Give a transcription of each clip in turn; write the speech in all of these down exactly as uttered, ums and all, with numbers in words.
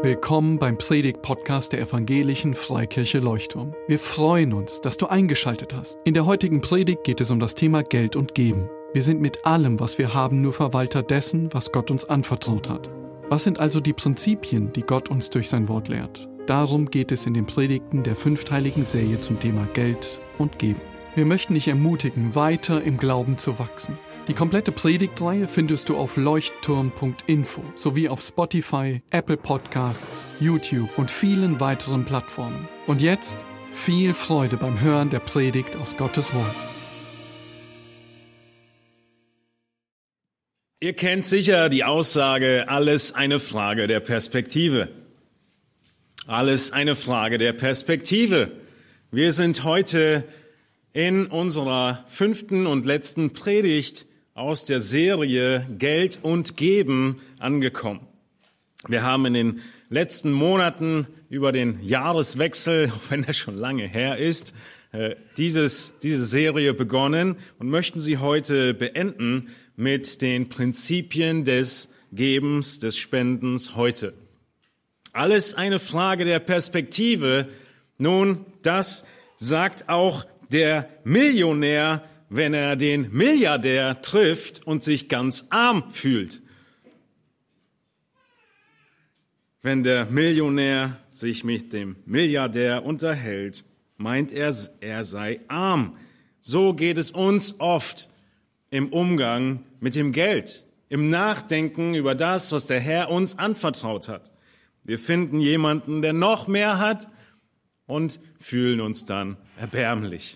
Willkommen beim Predigt-Podcast der Evangelischen Freikirche Leuchtturm. Wir freuen uns, dass du eingeschaltet hast. In der heutigen Predigt geht es um das Thema Geld und Geben. Wir sind mit allem, was wir haben, nur Verwalter dessen, was Gott uns anvertraut hat. Was sind also die Prinzipien, die Gott uns durch sein Wort lehrt? Darum geht es in den Predigten der fünfteiligen Serie zum Thema Geld und Geben. Wir möchten dich ermutigen, weiter im Glauben zu wachsen. Die komplette Predigtreihe findest du auf leuchtturm punkt info sowie auf Spotify, Apple Podcasts, YouTube und vielen weiteren Plattformen. Und jetzt viel Freude beim Hören der Predigt aus Gottes Wort. Ihr kennt sicher die Aussage, alles eine Frage der Perspektive. Alles eine Frage der Perspektive. Wir sind heute in unserer fünften und letzten Predigt aus der Serie Geld und Geben angekommen. Wir haben in den letzten Monaten über den Jahreswechsel, auch wenn er schon lange her ist, dieses, diese Serie begonnen und möchten sie heute beenden mit den Prinzipien des Gebens, des Spendens heute. Alles eine Frage der Perspektive. Nun, das sagt auch der Millionär, wenn er den Milliardär trifft und sich ganz arm fühlt. Wenn der Millionär sich mit dem Milliardär unterhält, meint er, er sei arm. So geht es uns oft im Umgang mit dem Geld, im Nachdenken über das, was der Herr uns anvertraut hat. Wir finden jemanden, der noch mehr hat und fühlen uns dann erbärmlich.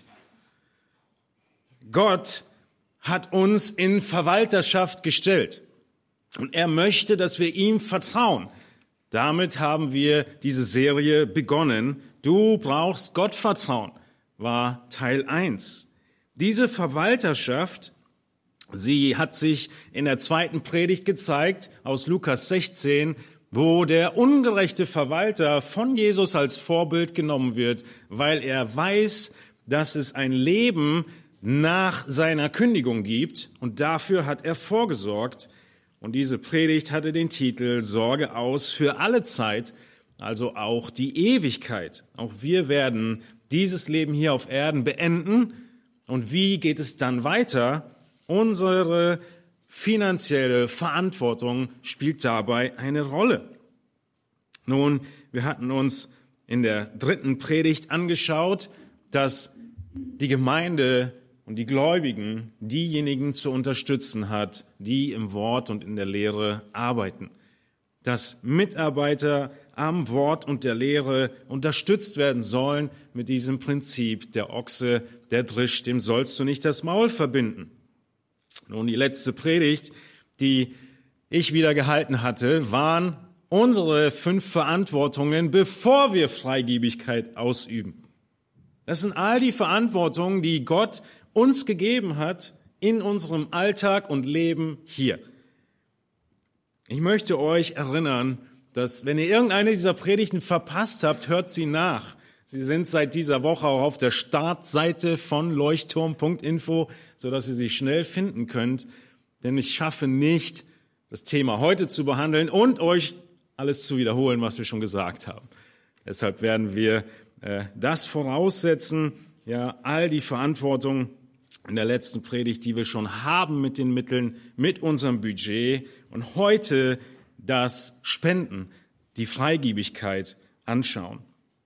Gott hat uns in Verwalterschaft gestellt und er möchte, dass wir ihm vertrauen. Damit haben wir diese Serie begonnen. Du brauchst Gottvertrauen, war Teil eins. Diese Verwalterschaft, sie hat sich in der zweiten Predigt gezeigt, aus Lukas sechzehn, wo der ungerechte Verwalter von Jesus als Vorbild genommen wird, weil er weiß, dass es ein Leben nach seiner Kündigung gibt und dafür hat er vorgesorgt. Und diese Predigt hatte den Titel Sorge aus für alle Zeit, also auch die Ewigkeit. Auch wir werden dieses Leben hier auf Erden beenden. Und wie geht es dann weiter? Unsere finanzielle Verantwortung spielt dabei eine Rolle. Nun, wir hatten uns in der dritten Predigt angeschaut, dass die Gemeinde und die Gläubigen diejenigen zu unterstützen hat, die im Wort und in der Lehre arbeiten. Dass Mitarbeiter am Wort und der Lehre unterstützt werden sollen mit diesem Prinzip, der Ochse, der drischt, dem sollst du nicht das Maul verbinden. Nun, die letzte Predigt, die ich wieder gehalten hatte, waren unsere fünf Verantwortungen, bevor wir Freigebigkeit ausüben. Das sind all die Verantwortungen, die Gott uns gegeben hat in unserem Alltag und Leben hier. Ich möchte euch erinnern, dass wenn ihr irgendeine dieser Predigten verpasst habt, hört sie nach. Sie sind seit dieser Woche auch auf der Startseite von leuchtturm punkt info, sodass ihr sie schnell finden könnt. Denn ich schaffe nicht, das Thema heute zu behandeln und euch alles zu wiederholen, was wir schon gesagt haben. Deshalb werden wir äh, das voraussetzen, ja, all die Verantwortung in der letzten Predigt, die wir schon haben mit den Mitteln, mit unserem Budget und heute das Spenden, die Freigebigkeit anschauen.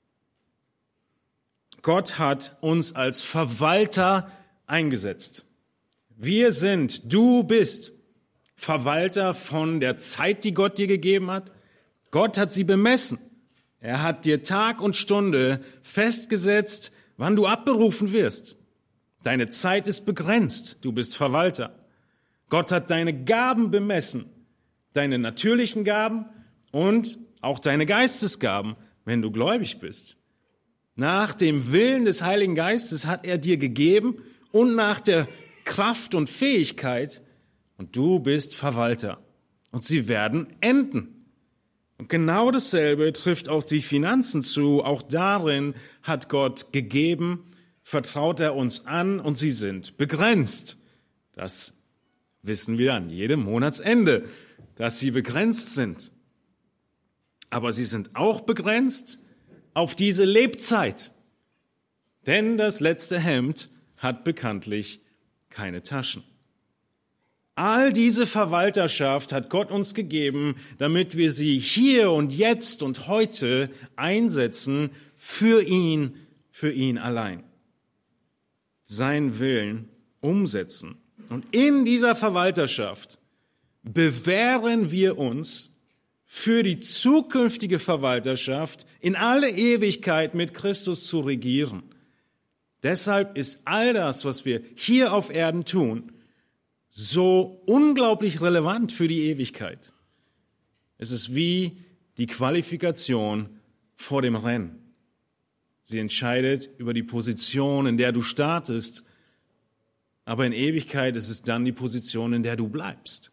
Gott hat uns als Verwalter eingesetzt. Wir sind, du bist Verwalter von der Zeit, die Gott dir gegeben hat. Gott hat sie bemessen. Er hat dir Tag und Stunde festgesetzt, wann du abberufen wirst. Deine Zeit ist begrenzt, du bist Verwalter. Gott hat deine Gaben bemessen, deine natürlichen Gaben und auch deine Geistesgaben, wenn du gläubig bist. Nach dem Willen des Heiligen Geistes hat er dir gegeben und nach der Kraft und Fähigkeit und du bist Verwalter. Und sie werden enden. Und genau dasselbe trifft auf die Finanzen zu. Auch darin hat Gott gegeben, vertraut er uns an und sie sind begrenzt. Das wissen wir an jedem Monatsende, dass sie begrenzt sind. aber sie sind auch begrenzt auf diese Lebzeit. Denn das letzte Hemd hat bekanntlich keine Taschen. All diese Verwalterschaft hat Gott uns gegeben, damit wir sie hier und jetzt und heute einsetzen für ihn, für ihn allein. Seinen Willen umsetzen. Und in dieser Verwalterschaft bewähren wir uns für die zukünftige Verwalterschaft in alle Ewigkeit mit Christus zu regieren. Deshalb ist all das, was wir hier auf Erden tun, so unglaublich relevant für die Ewigkeit. Es ist wie die Qualifikation vor dem Rennen. Sie entscheidet über die Position, in der du startest, aber in Ewigkeit ist es dann die Position, in der du bleibst.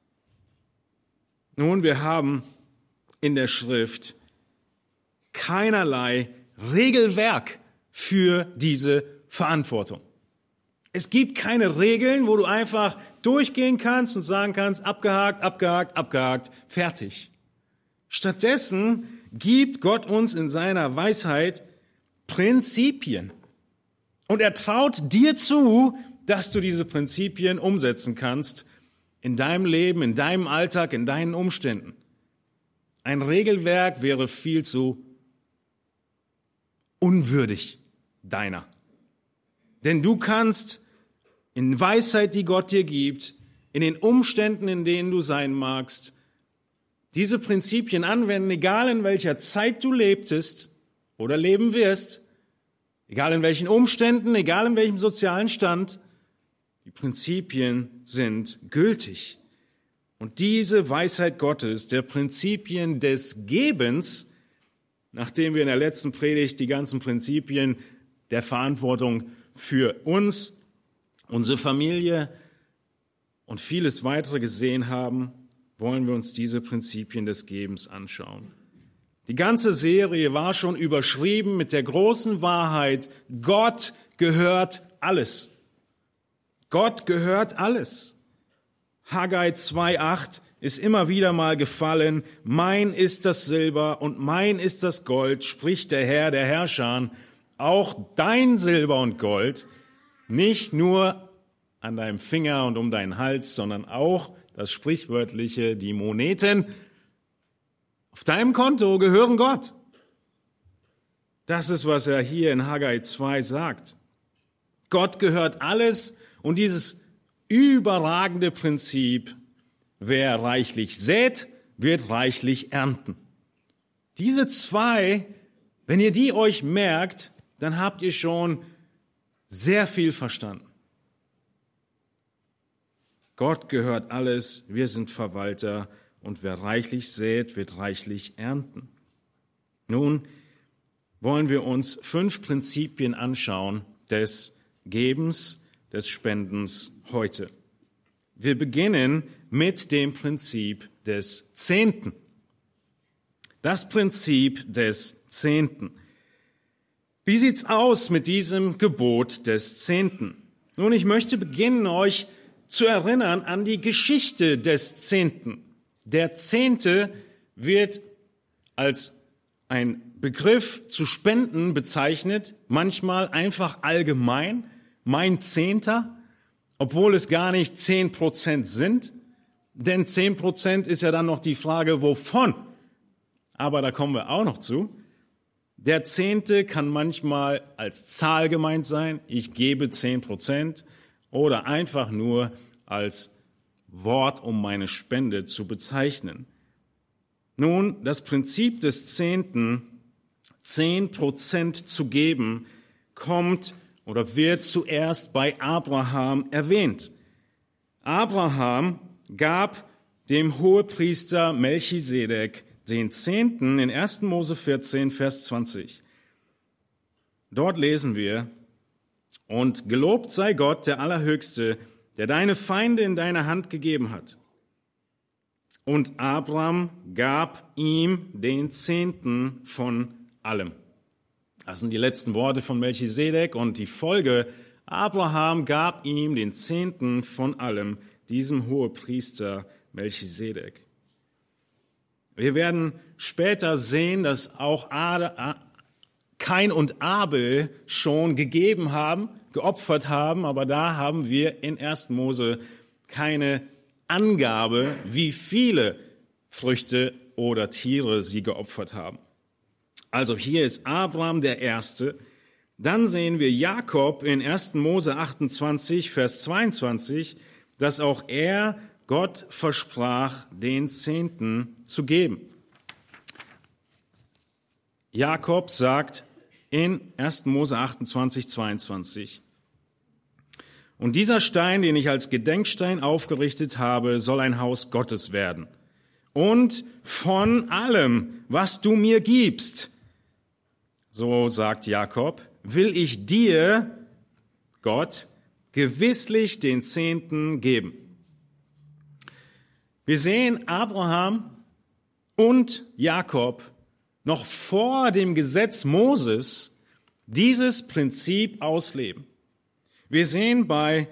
Nun, wir haben in der Schrift keinerlei Regelwerk für diese Verantwortung. Es gibt keine Regeln, wo du einfach durchgehen kannst und sagen kannst, abgehakt, abgehakt, abgehakt, fertig. Stattdessen gibt Gott uns in seiner Weisheit Prinzipien. Und er traut dir zu, dass du diese Prinzipien umsetzen kannst in deinem Leben, in deinem Alltag, in deinen Umständen. Ein Regelwerk wäre viel zu unwürdig deiner. Denn du kannst in Weisheit, die Gott dir gibt, in den Umständen, in denen du sein magst, diese Prinzipien anwenden, egal in welcher Zeit du lebtest oder leben wirst, egal in welchen Umständen, egal in welchem sozialen Stand. Die Prinzipien sind gültig. Und diese Weisheit Gottes, der Prinzipien des Gebens, nachdem wir in der letzten Predigt die ganzen Prinzipien der Verantwortung für uns, unsere Familie und vieles weitere gesehen haben, wollen wir uns diese Prinzipien des Gebens anschauen. Die ganze Serie war schon überschrieben mit der großen Wahrheit, Gott gehört alles. Gott gehört alles. Haggai zwei acht ist immer wieder mal gefallen, mein ist das Silber und mein ist das Gold, spricht der Herr der Herrscher, auch dein Silber und Gold, nicht nur an deinem Finger und um deinen Hals, sondern auch das sprichwörtliche, die Moneten auf deinem Konto gehören Gott. Das ist, was er hier in Haggai zwei sagt. Gott gehört alles und dieses überragende Prinzip, wer reichlich sät, wird reichlich ernten. Diese zwei, wenn ihr die euch merkt, dann habt ihr schon sehr viel verstanden. Gott gehört alles, wir sind Verwalter und wer reichlich sät, wird reichlich ernten. Nun wollen wir uns fünf Prinzipien anschauen des Gebens, des Spendens heute. Wir beginnen mit dem Prinzip des Zehnten. Das Prinzip des Zehnten. Wie sieht's aus mit diesem Gebot des Zehnten? Nun, ich möchte beginnen, euch zu erinnern an die Geschichte des Zehnten. Der Zehnte wird als ein Begriff zu Spenden bezeichnet, manchmal einfach allgemein, mein Zehnter, obwohl es gar nicht zehn Prozent sind, denn zehn Prozent ist ja dann noch die Frage, wovon? Aber da kommen wir auch noch zu. Der Zehnte kann manchmal als Zahl gemeint sein, ich gebe zehn Prozent, oder einfach nur als Wort, um meine Spende zu bezeichnen. Nun, das Prinzip des Zehnten, zehn Prozent zu geben, kommt oder wird zuerst bei Abraham erwähnt. Abraham gab dem Hohepriester Melchisedek den Zehnten in ersten Mose vierzehn, Vers zwanzig. Dort lesen wir, und gelobt sei Gott, der Allerhöchste, der deine Feinde in deine Hand gegeben hat. Und Abraham gab ihm den Zehnten von allem. Das sind die letzten Worte von Melchisedek und die Folge, Abraham gab ihm den Zehnten von allem, diesem Hohepriester Melchisedek. Wir werden später sehen, dass auch Kain und Abel schon gegeben haben, geopfert haben, aber da haben wir in ersten Mose keine Angabe, wie viele Früchte oder Tiere sie geopfert haben. Also hier ist Abraham der Erste. Dann sehen wir Jakob in ersten Mose achtundzwanzig, Vers zweiundzwanzig, dass auch er Gott versprach, den Zehnten zu geben. Jakob sagt in ersten Mose achtundzwanzig, zweiundzwanzig, und dieser Stein, den ich als Gedenkstein aufgerichtet habe, soll ein Haus Gottes werden. Und von allem, was du mir gibst, so sagt Jakob, will ich dir, Gott, gewisslich den Zehnten geben. Wir sehen Abraham und Jakob noch vor dem Gesetz Moses dieses Prinzip ausleben. Wir sehen bei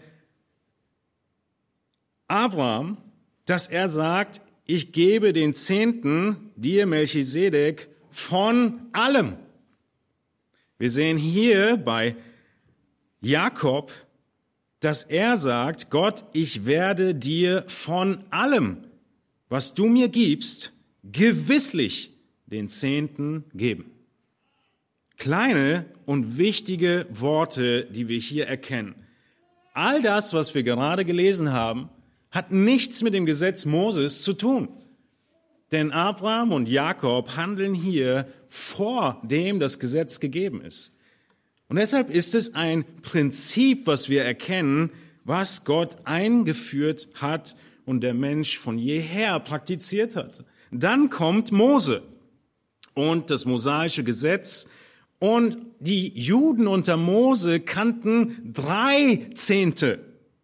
Abraham, dass er sagt, ich gebe den Zehnten dir, Melchisedek, von allem. Wir sehen hier bei Jakob, dass er sagt, Gott, ich werde dir von allem, was du mir gibst, gewisslich den Zehnten geben. Kleine und wichtige Worte, die wir hier erkennen. All das, was wir gerade gelesen haben, hat nichts mit dem Gesetz Moses zu tun. Denn Abraham und Jakob handeln hier vor dem das Gesetz gegeben ist. Und deshalb ist es ein Prinzip, was wir erkennen, was Gott eingeführt hat und der Mensch von jeher praktiziert hat. Dann kommt Mose und das mosaische Gesetz. Und die Juden unter Mose kannten drei Zehnte.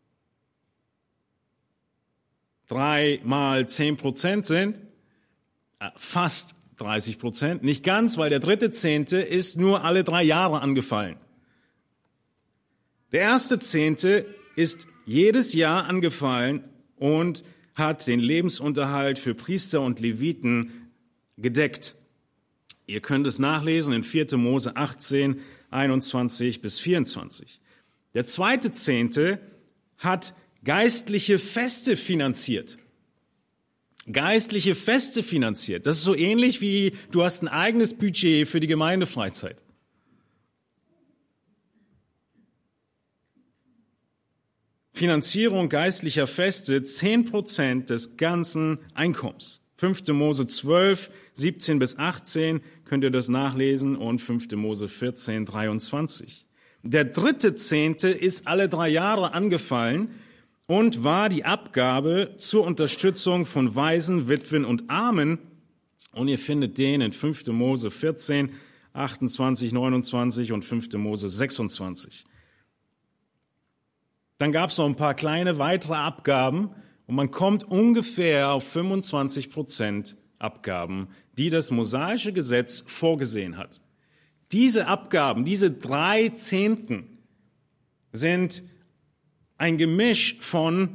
Drei mal zehn Prozent sind fast dreißig Prozent. Nicht ganz, weil der dritte Zehnte ist nur alle drei Jahre angefallen. Der erste Zehnte ist jedes Jahr angefallen und hat den Lebensunterhalt für Priester und Leviten gedeckt. Ihr könnt es nachlesen in vierter Mose achtzehn, einundzwanzig bis vierundzwanzig. Der zweite Zehnte hat geistliche Feste finanziert. Geistliche Feste finanziert. Das ist so ähnlich wie du hast ein eigenes Budget für die Gemeindefreizeit. Finanzierung geistlicher Feste, zehn Prozent des ganzen Einkommens. fünfter Mose zwölf, siebzehn bis achtzehn könnt ihr das nachlesen und fünfter Mose vierzehn, dreiundzwanzig. Der dritte Zehnte ist alle drei Jahre angefallen und war die Abgabe zur Unterstützung von Waisen, Witwen und Armen. Und ihr findet den in fünfter Mose vierzehn, achtundzwanzig, neunundzwanzig und fünfter Mose sechsundzwanzig. Dann gab es noch ein paar kleine weitere Abgaben. Und man kommt ungefähr auf fünfundzwanzig Prozent Abgaben, die das mosaische Gesetz vorgesehen hat. Diese Abgaben, diese drei Zehnten, sind ein Gemisch von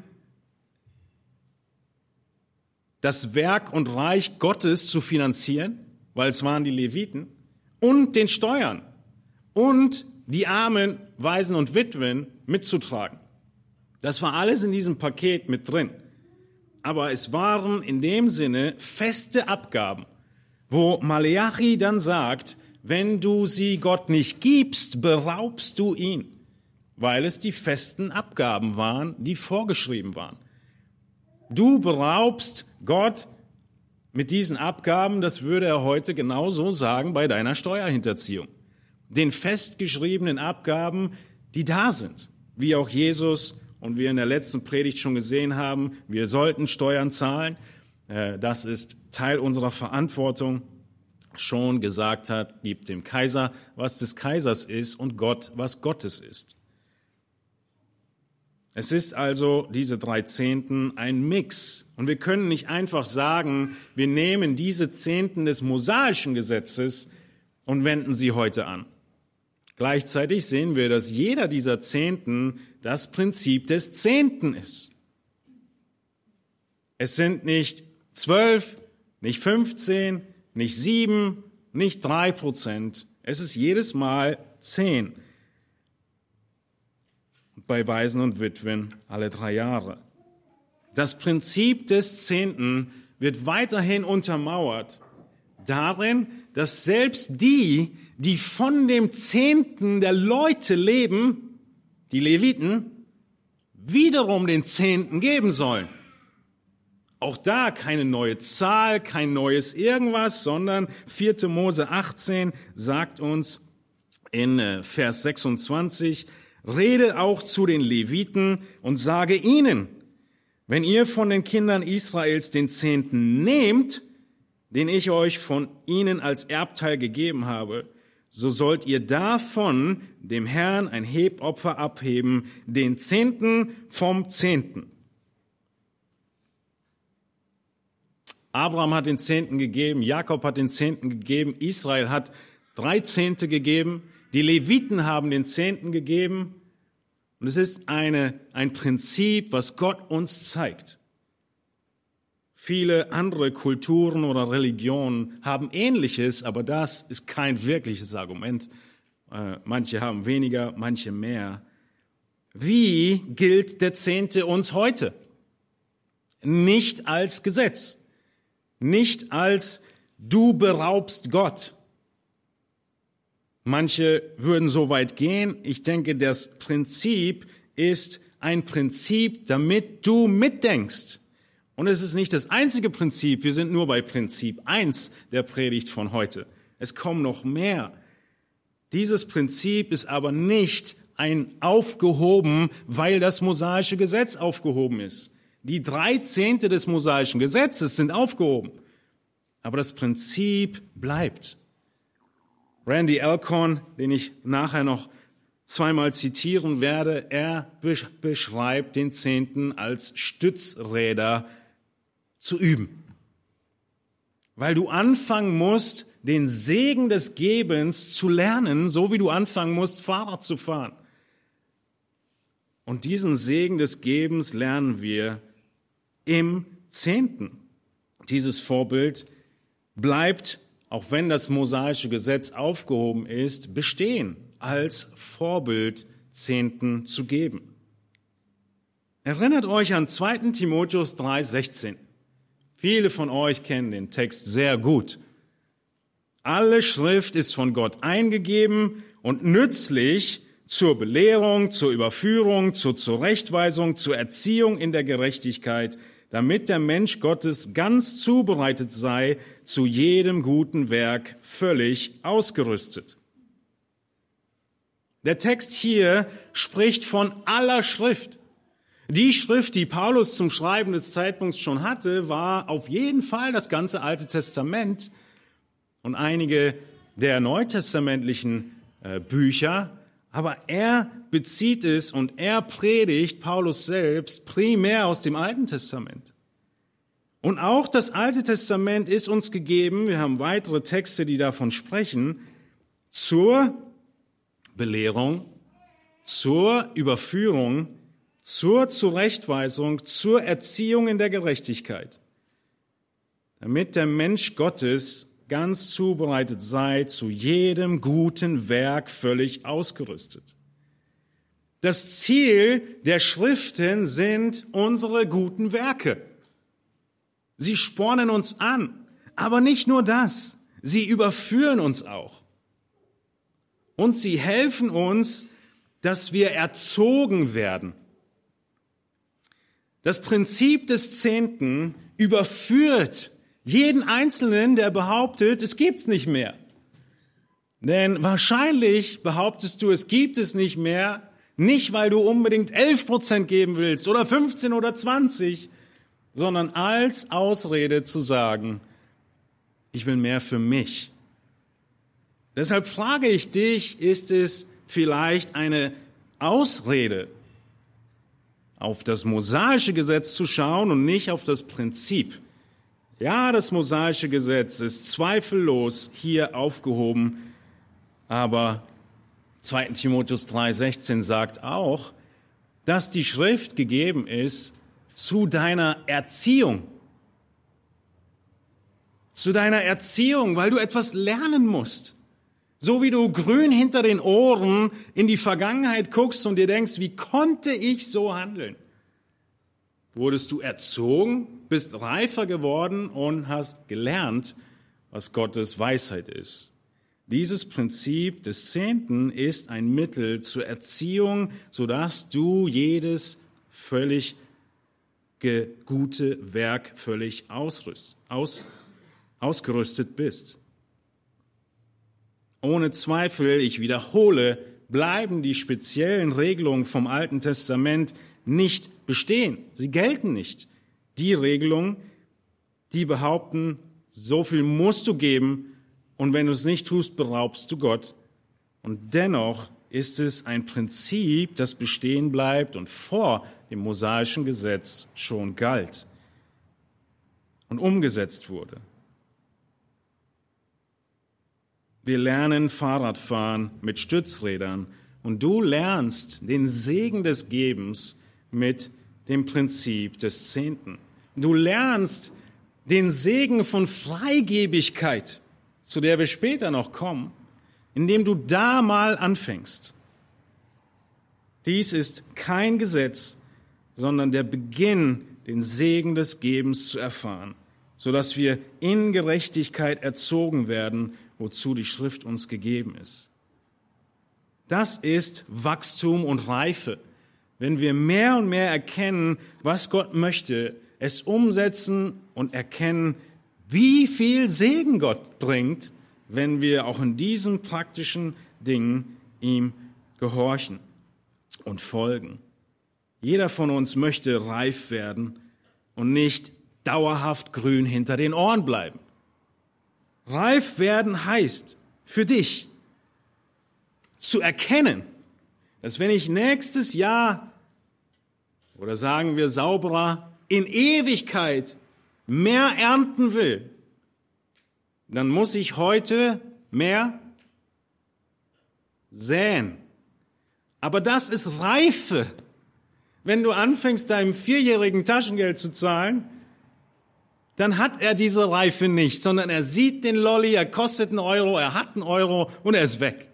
das Werk und Reich Gottes zu finanzieren, weil es waren die Leviten, und den Steuern und die Armen, Waisen und Witwen mitzutragen. Das war alles in diesem Paket mit drin. Aber es waren in dem Sinne feste Abgaben, wo Maleachi dann sagt, wenn du sie Gott nicht gibst, beraubst du ihn, weil es die festen Abgaben waren, die vorgeschrieben waren. Du beraubst Gott mit diesen Abgaben, das würde er heute genauso sagen bei deiner Steuerhinterziehung. Den festgeschriebenen Abgaben, die da sind, wie auch Jesus und wir in der letzten Predigt schon gesehen haben, wir sollten Steuern zahlen. Das ist Teil unserer Verantwortung. Schon gesagt hat, gib dem Kaiser, was des Kaisers ist, und Gott, was Gottes ist. Es ist also diese drei Zehnten ein Mix. Und wir können nicht einfach sagen, wir nehmen diese Zehnten des mosaischen Gesetzes und wenden sie heute an. Gleichzeitig sehen wir, dass jeder dieser Zehnten das Prinzip des Zehnten ist. Es sind nicht zwölf, Nicht fünfzehn, nicht sieben, nicht drei Prozent. Es ist jedes Mal zehn. Bei Waisen und Witwen alle drei Jahre. Das Prinzip des Zehnten wird weiterhin untermauert darin, dass selbst die, die von dem Zehnten der Leute leben, die Leviten, wiederum den Zehnten geben sollen. Auch da keine neue Zahl, kein neues irgendwas, sondern vierte Mose achtzehn sagt uns in Vers sechsundzwanzig, rede auch zu den Leviten und sage ihnen, wenn ihr von den Kindern Israels den Zehnten nehmt, den ich euch von ihnen als Erbteil gegeben habe, so sollt ihr davon dem Herrn ein Hebopfer abheben, den Zehnten vom Zehnten. Abraham hat den Zehnten gegeben, Jakob hat den Zehnten gegeben, Israel hat drei Zehnte gegeben, die Leviten haben den Zehnten gegeben. Und es ist eine, ein Prinzip, was Gott uns zeigt. Viele andere Kulturen oder Religionen haben Ähnliches, aber das ist kein wirkliches Argument. Äh, manche haben weniger, manche mehr. Wie gilt der Zehnte uns heute? Nicht als Gesetz, nicht als du beraubst Gott. Manche würden so weit gehen. Ich denke, das Prinzip ist ein Prinzip, damit du mitdenkst. Und es ist nicht das einzige Prinzip. Wir sind nur bei Prinzip eins der Predigt von heute. Es kommen noch mehr. Dieses Prinzip ist aber nicht ein aufgehoben, weil das mosaische Gesetz aufgehoben ist. Die drei Zehnte des mosaischen Gesetzes sind aufgehoben. Aber das Prinzip bleibt. Randy Alcorn, den ich nachher noch zweimal zitieren werde, er beschreibt den Zehnten als Stützräder zu üben. Weil du anfangen musst, den Segen des Gebens zu lernen, so wie du anfangen musst, Fahrrad zu fahren. Und diesen Segen des Gebens lernen wir im Zehnten. Dieses Vorbild bleibt, auch wenn das mosaische Gesetz aufgehoben ist, bestehen, als Vorbild Zehnten zu geben. Erinnert euch an zweiten Timotheus drei sechzehn. Viele von euch kennen den Text sehr gut. Alle Schrift ist von Gott eingegeben und nützlich zur Belehrung, zur Überführung, zur Zurechtweisung, zur Erziehung in der Gerechtigkeit, damit der Mensch Gottes ganz zubereitet sei, zu jedem guten Werk völlig ausgerüstet. Der Text hier spricht von aller Schrift. Die Schrift, die Paulus zum Schreiben des Zeitpunkts schon hatte, war auf jeden Fall das ganze Alte Testament und einige der neutestamentlichen äh, Bücher. Aber er bezieht es und er predigt, Paulus selbst, primär aus dem Alten Testament. Und auch das Alte Testament ist uns gegeben, wir haben weitere Texte, die davon sprechen, zur Belehrung, zur Überführung, zur Zurechtweisung, zur Erziehung in der Gerechtigkeit, damit der Mensch Gottes ganz zubereitet sei, zu jedem guten Werk völlig ausgerüstet. Das Ziel der Schriften sind unsere guten Werke. Sie spornen uns an, aber nicht nur das, sie überführen uns auch. Und sie helfen uns, dass wir erzogen werden. Das Prinzip des Zehnten überführt jeden Einzelnen, der behauptet, es gibt's nicht mehr. Denn wahrscheinlich behauptest du, es gibt es nicht mehr, nicht weil du unbedingt elf Prozent geben willst oder fünfzehn oder zwanzig, sondern als Ausrede zu sagen, ich will mehr für mich. Deshalb frage ich dich, ist es vielleicht eine Ausrede, auf das mosaische Gesetz zu schauen und nicht auf das Prinzip? Ja, das mosaische Gesetz ist zweifellos hier aufgehoben, aber zweiten Timotheus drei sechzehn sagt auch, dass die Schrift gegeben ist zu deiner Erziehung. zu deiner Erziehung, weil du etwas lernen musst. So wie du grün hinter den Ohren in die Vergangenheit guckst und dir denkst, wie konnte ich so handeln? Wurdest du erzogen, bist reifer geworden und hast gelernt, was Gottes Weisheit ist. Dieses Prinzip des Zehnten ist ein Mittel zur Erziehung, sodass du jedes völlig gute Werk völlig ausrüst, aus, ausgerüstet bist. Ohne Zweifel, ich wiederhole, bleiben die speziellen Regelungen vom Alten Testament nicht bestehen. Sie gelten nicht. Die Regelungen, die behaupten, so viel musst du geben und wenn du es nicht tust, beraubst du Gott. Und dennoch ist es ein Prinzip, das bestehen bleibt und vor dem mosaischen Gesetz schon galt und umgesetzt wurde. Wir lernen Fahrradfahren mit Stützrädern und du lernst den Segen des Gebens mit dem Prinzip des Zehnten. Du lernst den Segen von Freigebigkeit, zu der wir später noch kommen, indem du da mal anfängst. Dies ist kein Gesetz, sondern der Beginn, den Segen des Gebens zu erfahren, sodass wir in Gerechtigkeit erzogen werden, wozu die Schrift uns gegeben ist. Das ist Wachstum und Reife, wenn wir mehr und mehr erkennen, was Gott möchte, es umsetzen und erkennen, wie viel Segen Gott bringt, wenn wir auch in diesen praktischen Dingen ihm gehorchen und folgen. Jeder von uns möchte reif werden und nicht dauerhaft grün hinter den Ohren bleiben. Reif werden heißt für dich zu erkennen, dass wenn ich nächstes Jahr oder sagen wir sauberer in Ewigkeit mehr ernten will, dann muss ich heute mehr säen. Aber das ist Reife. Wenn du anfängst, deinem Vierjährigen Taschengeld zu zahlen, dann hat er diese Reife nicht, sondern er sieht den Lolli, er kostet einen Euro, er hat einen Euro und er ist weg.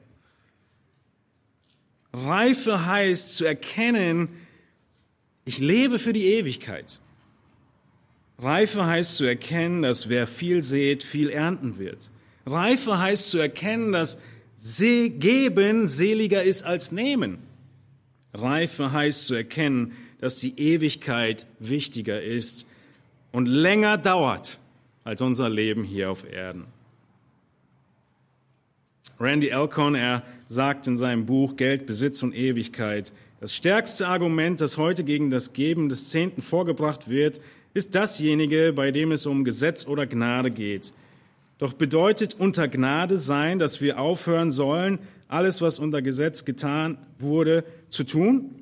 Reife heißt zu erkennen, ich lebe für die Ewigkeit. Reife heißt zu erkennen, dass wer viel sät, viel ernten wird. Reife heißt zu erkennen, dass Geben seliger ist als Nehmen. Reife heißt zu erkennen, dass die Ewigkeit wichtiger ist und länger dauert als unser Leben hier auf Erden. Randy Alcorn, er sagt in seinem Buch Geld, Besitz und Ewigkeit, das stärkste Argument, das heute gegen das Geben des Zehnten vorgebracht wird, ist dasjenige, bei dem es um Gesetz oder Gnade geht. Doch bedeutet unter Gnade sein, dass wir aufhören sollen, alles, was unter Gesetz getan wurde, zu tun?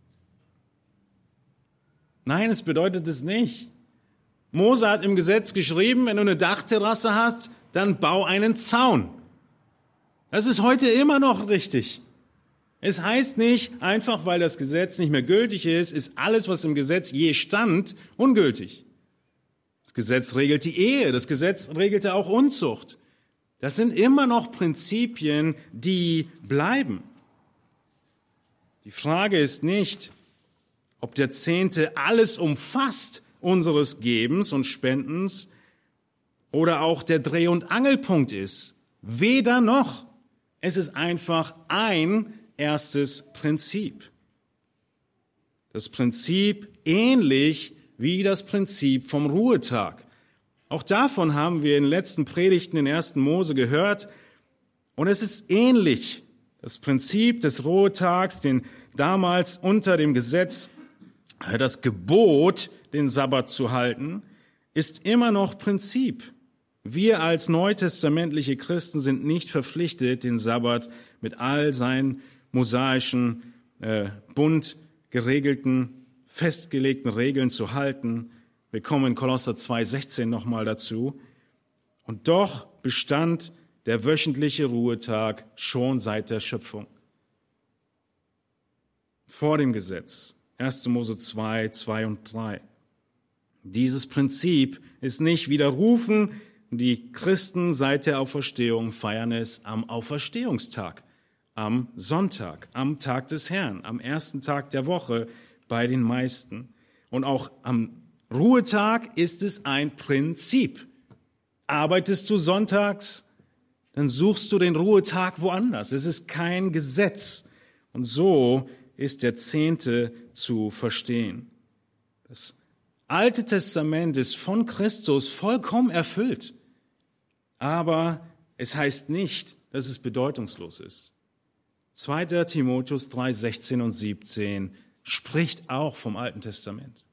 Nein, es bedeutet es nicht. Mose hat im Gesetz geschrieben, wenn du eine Dachterrasse hast, dann bau einen Zaun. Das ist heute immer noch richtig. Es heißt nicht, einfach weil das Gesetz nicht mehr gültig ist, ist alles, was im Gesetz je stand, ungültig. Das Gesetz regelt die Ehe, das Gesetz regelte auch Unzucht. Das sind immer noch Prinzipien, die bleiben. Die Frage ist nicht, ob der Zehnte alles umfasst unseres Gebens und Spendens oder auch der Dreh- und Angelpunkt ist. Weder noch. Es ist einfach ein erstes Prinzip. Das Prinzip ähnlich wie das Prinzip vom Ruhetag. Auch davon haben wir in den letzten Predigten in ersten Mose gehört. Und es ist ähnlich. Das Prinzip des Ruhetags, den damals unter dem Gesetz das Gebot, den Sabbat zu halten, ist immer noch Prinzip. Wir als neutestamentliche Christen sind nicht verpflichtet, den Sabbat mit all seinen mosaischen, äh, bunt geregelten, festgelegten Regeln zu halten. Wir kommen in Kolosser zwei sechzehn nochmal dazu. Und doch bestand der wöchentliche Ruhetag schon seit der Schöpfung. Vor dem Gesetz. erster Mose zwei, zwei und drei. Dieses Prinzip ist nicht widerrufen, Die Christen seit der Auferstehung feiern es am Auferstehungstag, am Sonntag, am Tag des Herrn, am ersten Tag der Woche bei den meisten. Und auch am Ruhetag ist es ein Prinzip. Arbeitest du sonntags, dann suchst du den Ruhetag woanders. Es ist kein Gesetz. Und so ist der Zehnte zu verstehen. Das Alte Testament ist von Christus vollkommen erfüllt. Aber es heißt nicht, dass es bedeutungslos ist. zweiter Timotheus drei, sechzehn und siebzehn spricht auch vom Alten Testament.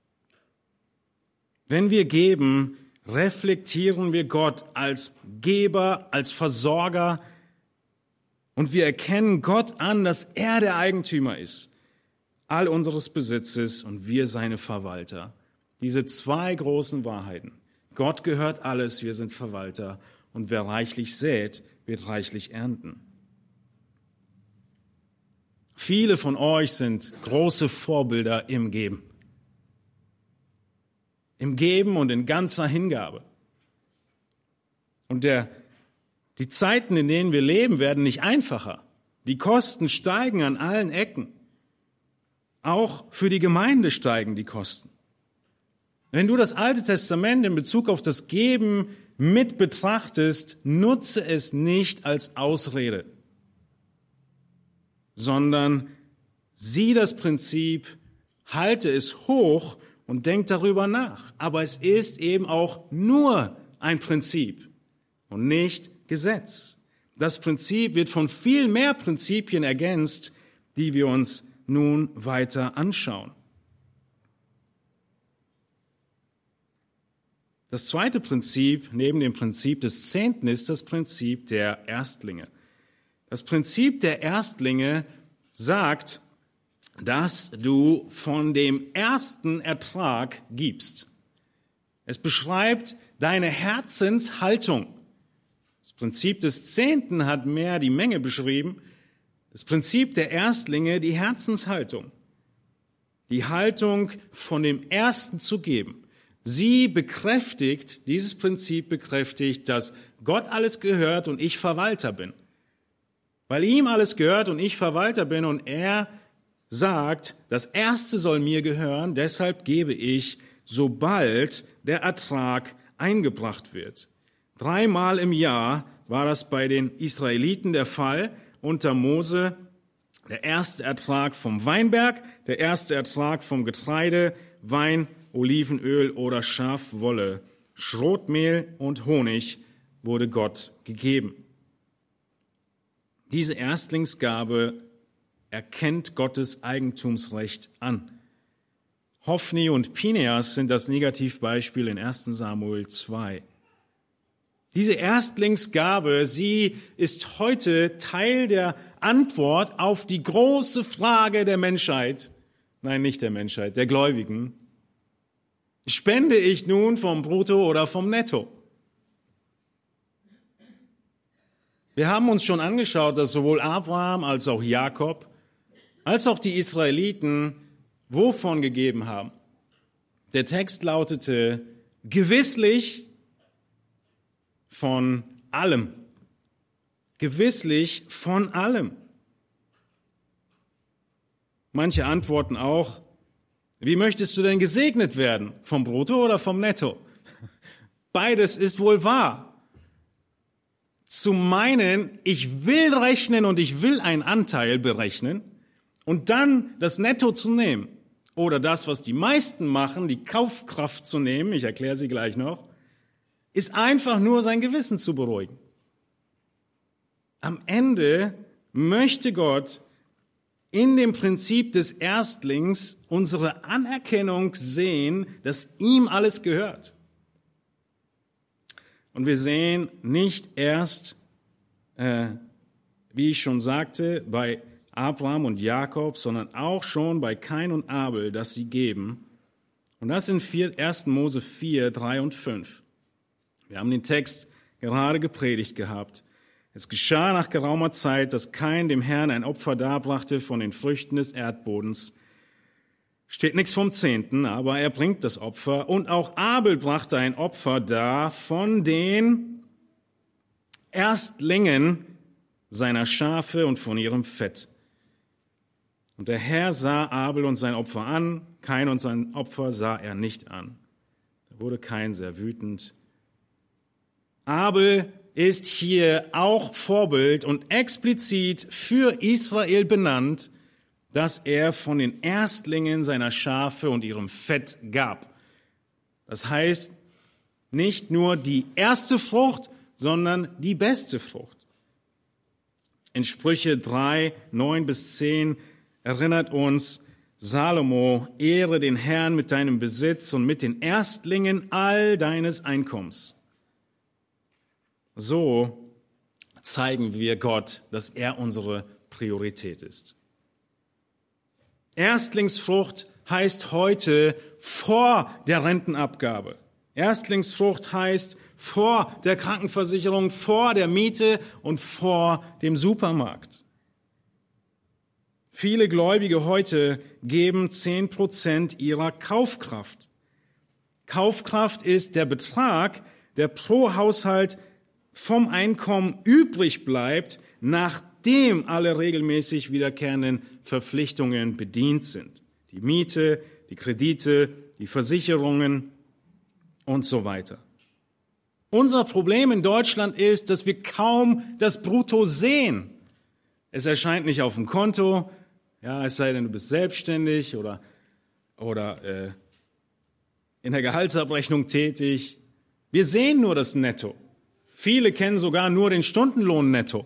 Wenn wir geben, reflektieren wir Gott als Geber, als Versorger und wir erkennen Gott an, dass er der Eigentümer ist, all unseres Besitzes und wir seine Verwalter. Diese zwei großen Wahrheiten. Gott gehört alles, wir sind Verwalter und wer reichlich sät, wird reichlich ernten. Viele von euch sind große Vorbilder im Geben. Im Geben und in ganzer Hingabe. Und der, die Zeiten, in denen wir leben, werden nicht einfacher. Die Kosten steigen an allen Ecken. Auch für die Gemeinde steigen die Kosten. Wenn du das Alte Testament in Bezug auf das Geben mit betrachtest, nutze es nicht als Ausrede, sondern sieh das Prinzip, halte es hoch und denk darüber nach. Aber es ist eben auch nur ein Prinzip und nicht Gesetz. Das Prinzip wird von viel mehr Prinzipien ergänzt, die wir uns nun weiter anschauen. Das zweite Prinzip neben dem Prinzip des Zehnten ist das Prinzip der Erstlinge. Das Prinzip der Erstlinge sagt, dass du von dem ersten Ertrag gibst. Es beschreibt deine Herzenshaltung. Das Prinzip des Zehnten hat mehr die Menge beschrieben. Das Prinzip der Erstlinge, die Herzenshaltung. Die Haltung, von dem Ersten zu geben. Sie bekräftigt, dieses Prinzip bekräftigt, dass Gott alles gehört und ich Verwalter bin. Weil ihm alles gehört und ich Verwalter bin und er sagt, das Erste soll mir gehören, deshalb gebe ich, sobald der Ertrag eingebracht wird. Dreimal im Jahr war das bei den Israeliten der Fall, unter Mose der erste Ertrag vom Weinberg, der erste Ertrag vom Getreide, Wein, Olivenöl oder Schafwolle, Schrotmehl und Honig wurde Gott gegeben. Diese Erstlingsgabe erkennt Gottes Eigentumsrecht an. Hophni und Pineas sind das Negativbeispiel in erster Samuel zwei. Diese Erstlingsgabe, sie ist heute Teil der Antwort auf die große Frage der Menschheit. Nein, nicht der Menschheit, der Gläubigen. Spende ich nun vom Brutto oder vom Netto? Wir haben uns schon angeschaut, dass sowohl Abraham als auch Jakob, als auch die Israeliten wovon gegeben haben. Der Text lautete, gewisslich von allem. Gewisslich von allem. Manche antworten auch, wie möchtest du denn gesegnet werden? Vom Brutto oder vom Netto? Beides ist wohl wahr. Zu meinen, ich will rechnen und ich will einen Anteil berechnen und dann das Netto zu nehmen oder das, was die meisten machen, die Kaufkraft zu nehmen, ich erkläre sie gleich noch, ist einfach nur sein Gewissen zu beruhigen. Am Ende möchte Gott in dem Prinzip des Erstlings unsere Anerkennung sehen, dass ihm alles gehört. Und wir sehen nicht erst, äh, wie ich schon sagte, bei Abraham und Jakob, sondern auch schon bei Kain und Abel, dass sie geben. Und das in erster Mose vier, drei und fünf. Wir haben den Text gerade gepredigt gehabt. Es geschah nach geraumer Zeit, dass Kain dem Herrn ein Opfer darbrachte von den Früchten des Erdbodens. Steht nichts vom Zehnten, aber er bringt das Opfer. Und auch Abel brachte ein Opfer dar von den Erstlingen seiner Schafe und von ihrem Fett. Und der Herr sah Abel und sein Opfer an, Kain und sein Opfer sah er nicht an. Da wurde Kain sehr wütend. Abel ist hier auch Vorbild und explizit für Israel benannt, dass er von den Erstlingen seiner Schafe und ihrem Fett gab. Das heißt, nicht nur die erste Frucht, sondern die beste Frucht. In Sprüche drei, neun bis zehn erinnert uns Salomo, ehre den Herrn mit deinem Besitz und mit den Erstlingen all deines Einkommens. So zeigen wir Gott, dass er unsere Priorität ist. Erstlingsfrucht heißt heute vor der Rentenabgabe. Erstlingsfrucht heißt vor der Krankenversicherung, vor der Miete und vor dem Supermarkt. Viele Gläubige heute geben zehn Prozent ihrer Kaufkraft. Kaufkraft ist der Betrag, der pro Haushalt vom Einkommen übrig bleibt, nachdem alle regelmäßig wiederkehrenden Verpflichtungen bedient sind. Die Miete, die Kredite, die Versicherungen und so weiter. Unser Problem in Deutschland ist, dass wir kaum das Brutto sehen. Es erscheint nicht auf dem Konto, ja, es sei denn, du bist selbstständig oder, oder äh, in der Gehaltsabrechnung tätig. Wir sehen nur das Netto. Viele kennen sogar nur den Stundenlohn netto,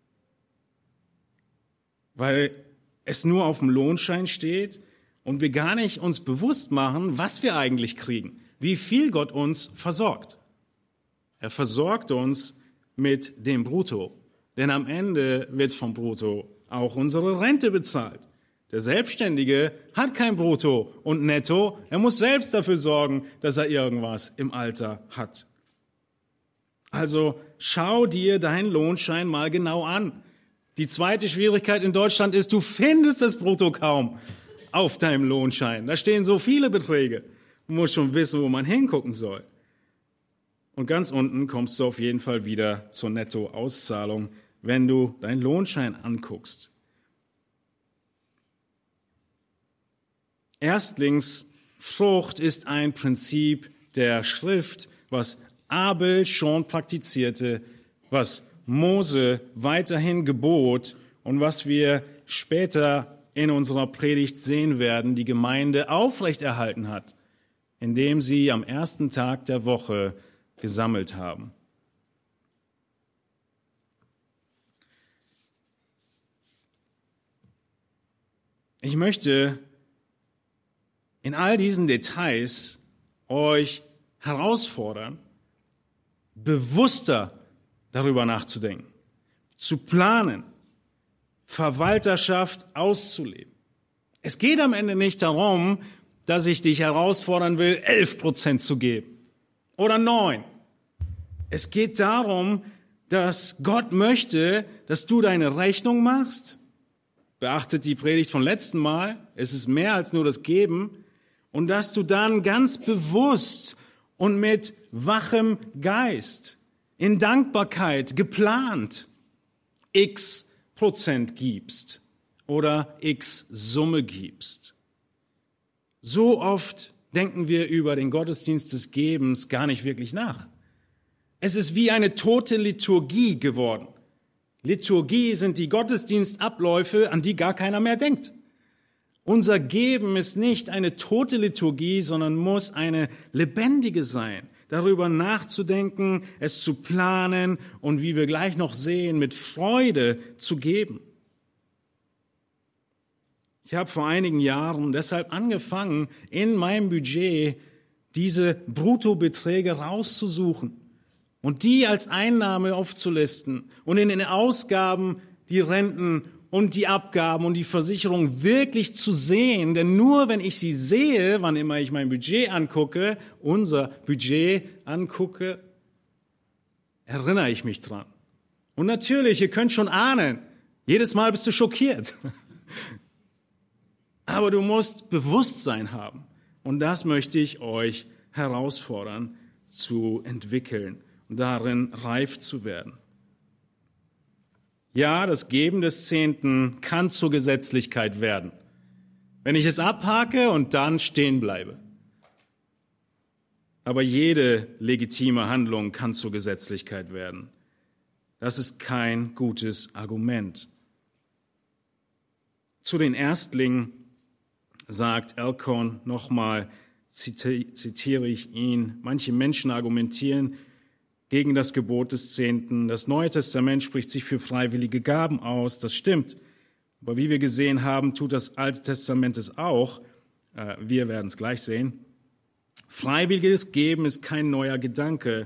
weil es nur auf dem Lohnschein steht und wir gar nicht uns bewusst machen, was wir eigentlich kriegen, wie viel Gott uns versorgt. Er versorgt uns mit dem Brutto, denn am Ende wird vom Brutto auch unsere Rente bezahlt. Der Selbstständige hat kein Brutto und Netto, er muss selbst dafür sorgen, dass er irgendwas im Alter hat. Also schau dir deinen Lohnschein mal genau an. Die zweite Schwierigkeit in Deutschland ist, du findest das Brutto kaum auf deinem Lohnschein. Da stehen so viele Beträge. Du musst schon wissen, wo man hingucken soll. Und ganz unten kommst du auf jeden Fall wieder zur Nettoauszahlung, wenn du deinen Lohnschein anguckst. Erstlingsfrucht ist ein Prinzip der Schrift, was Abel schon praktizierte, was Mose weiterhin gebot und was wir später in unserer Predigt sehen werden, die Gemeinde aufrechterhalten hat, indem sie am ersten Tag der Woche gesammelt haben. Ich möchte in all diesen Details euch herausfordern, bewusster darüber nachzudenken, zu planen, Verwalterschaft auszuleben. Es geht am Ende nicht darum, dass ich dich herausfordern will, elf Prozent zu geben oder neun. Es geht darum, dass Gott möchte, dass du deine Rechnung machst. Beachtet die Predigt von letzten Mal. Es ist mehr als nur das Geben. Und dass du dann ganz bewusst und mit wachem Geist, in Dankbarkeit, geplant, x Prozent gibst oder x Summe gibst. So oft denken wir über den Gottesdienst des Gebens gar nicht wirklich nach. Es ist wie eine tote Liturgie geworden. Liturgie sind die Gottesdienstabläufe, an die gar keiner mehr denkt. Unser Geben ist nicht eine tote Liturgie, sondern muss eine lebendige sein, darüber nachzudenken, es zu planen und, wie wir gleich noch sehen, mit Freude zu geben. Ich habe vor einigen Jahren deshalb angefangen, in meinem Budget diese Bruttobeträge rauszusuchen und die als Einnahme aufzulisten und in den Ausgaben die Renten und die Abgaben und die Versicherung wirklich zu sehen. Denn nur wenn ich sie sehe, wann immer ich mein Budget angucke, unser Budget angucke, erinnere ich mich dran. Und natürlich, ihr könnt schon ahnen, jedes Mal bist du schockiert. Aber du musst Bewusstsein haben. Und das möchte ich euch herausfordern, zu entwickeln und darin reif zu werden. Ja, das Geben des Zehnten kann zur Gesetzlichkeit werden, wenn ich es abhake und dann stehen bleibe. Aber jede legitime Handlung kann zur Gesetzlichkeit werden. Das ist kein gutes Argument. Zu den Erstlingen sagt Elkhorn nochmal, zitiere ich ihn, manche Menschen argumentieren gegen das Gebot des Zehnten. Das Neue Testament spricht sich für freiwillige Gaben aus, das stimmt. Aber wie wir gesehen haben, tut das Alte Testament es auch. Wir werden es gleich sehen. Freiwilliges Geben ist kein neuer Gedanke.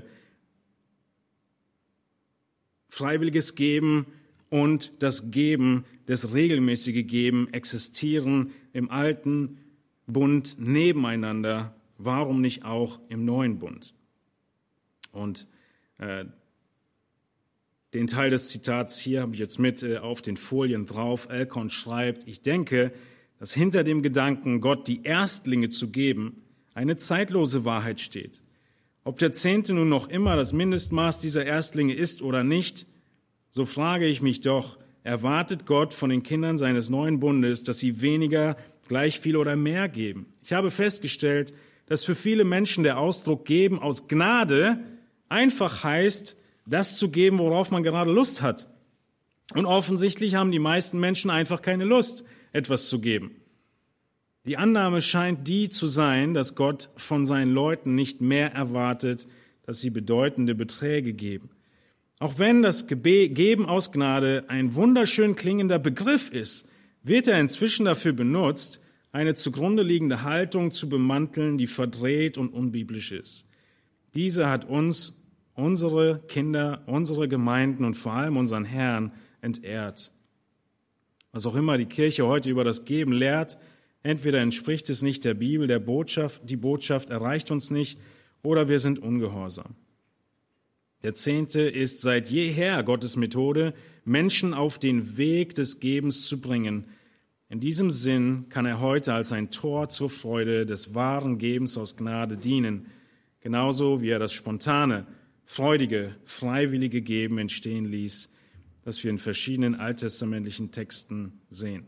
Freiwilliges Geben und das Geben, das regelmäßige Geben existieren im alten Bund nebeneinander. Warum nicht auch im neuen Bund? Und äh, den Teil des Zitats hier habe ich jetzt mit äh, auf den Folien drauf. Elkhorn schreibt, ich denke, dass hinter dem Gedanken, Gott die Erstlinge zu geben, eine zeitlose Wahrheit steht. Ob der Zehnte nun noch immer das Mindestmaß dieser Erstlinge ist oder nicht, so frage ich mich doch, erwartet Gott von den Kindern seines neuen Bundes, dass sie weniger, gleich viel oder mehr geben? Ich habe festgestellt, dass für viele Menschen der Ausdruck geben aus Gnade einfach heißt, das zu geben, worauf man gerade Lust hat. Und offensichtlich haben die meisten Menschen einfach keine Lust, etwas zu geben. Die Annahme scheint die zu sein, dass Gott von seinen Leuten nicht mehr erwartet, dass sie bedeutende Beträge geben. Auch wenn das Geben aus Gnade ein wunderschön klingender Begriff ist, wird er inzwischen dafür benutzt, eine zugrunde liegende Haltung zu bemanteln, die verdreht und unbiblisch ist. Diese hat uns, unsere Kinder, unsere Gemeinden und vor allem unseren Herrn entehrt. Was auch immer die Kirche heute über das Geben lehrt, entweder entspricht es nicht der Bibel, der Botschaft, die Botschaft erreicht uns nicht, oder wir sind ungehorsam. Der Zehnte ist seit jeher Gottes Methode, Menschen auf den Weg des Gebens zu bringen. In diesem Sinn kann er heute als ein Tor zur Freude des wahren Gebens aus Gnade dienen, genauso wie er das spontane, freudige, freiwillige Geben entstehen ließ, das wir in verschiedenen alttestamentlichen Texten sehen.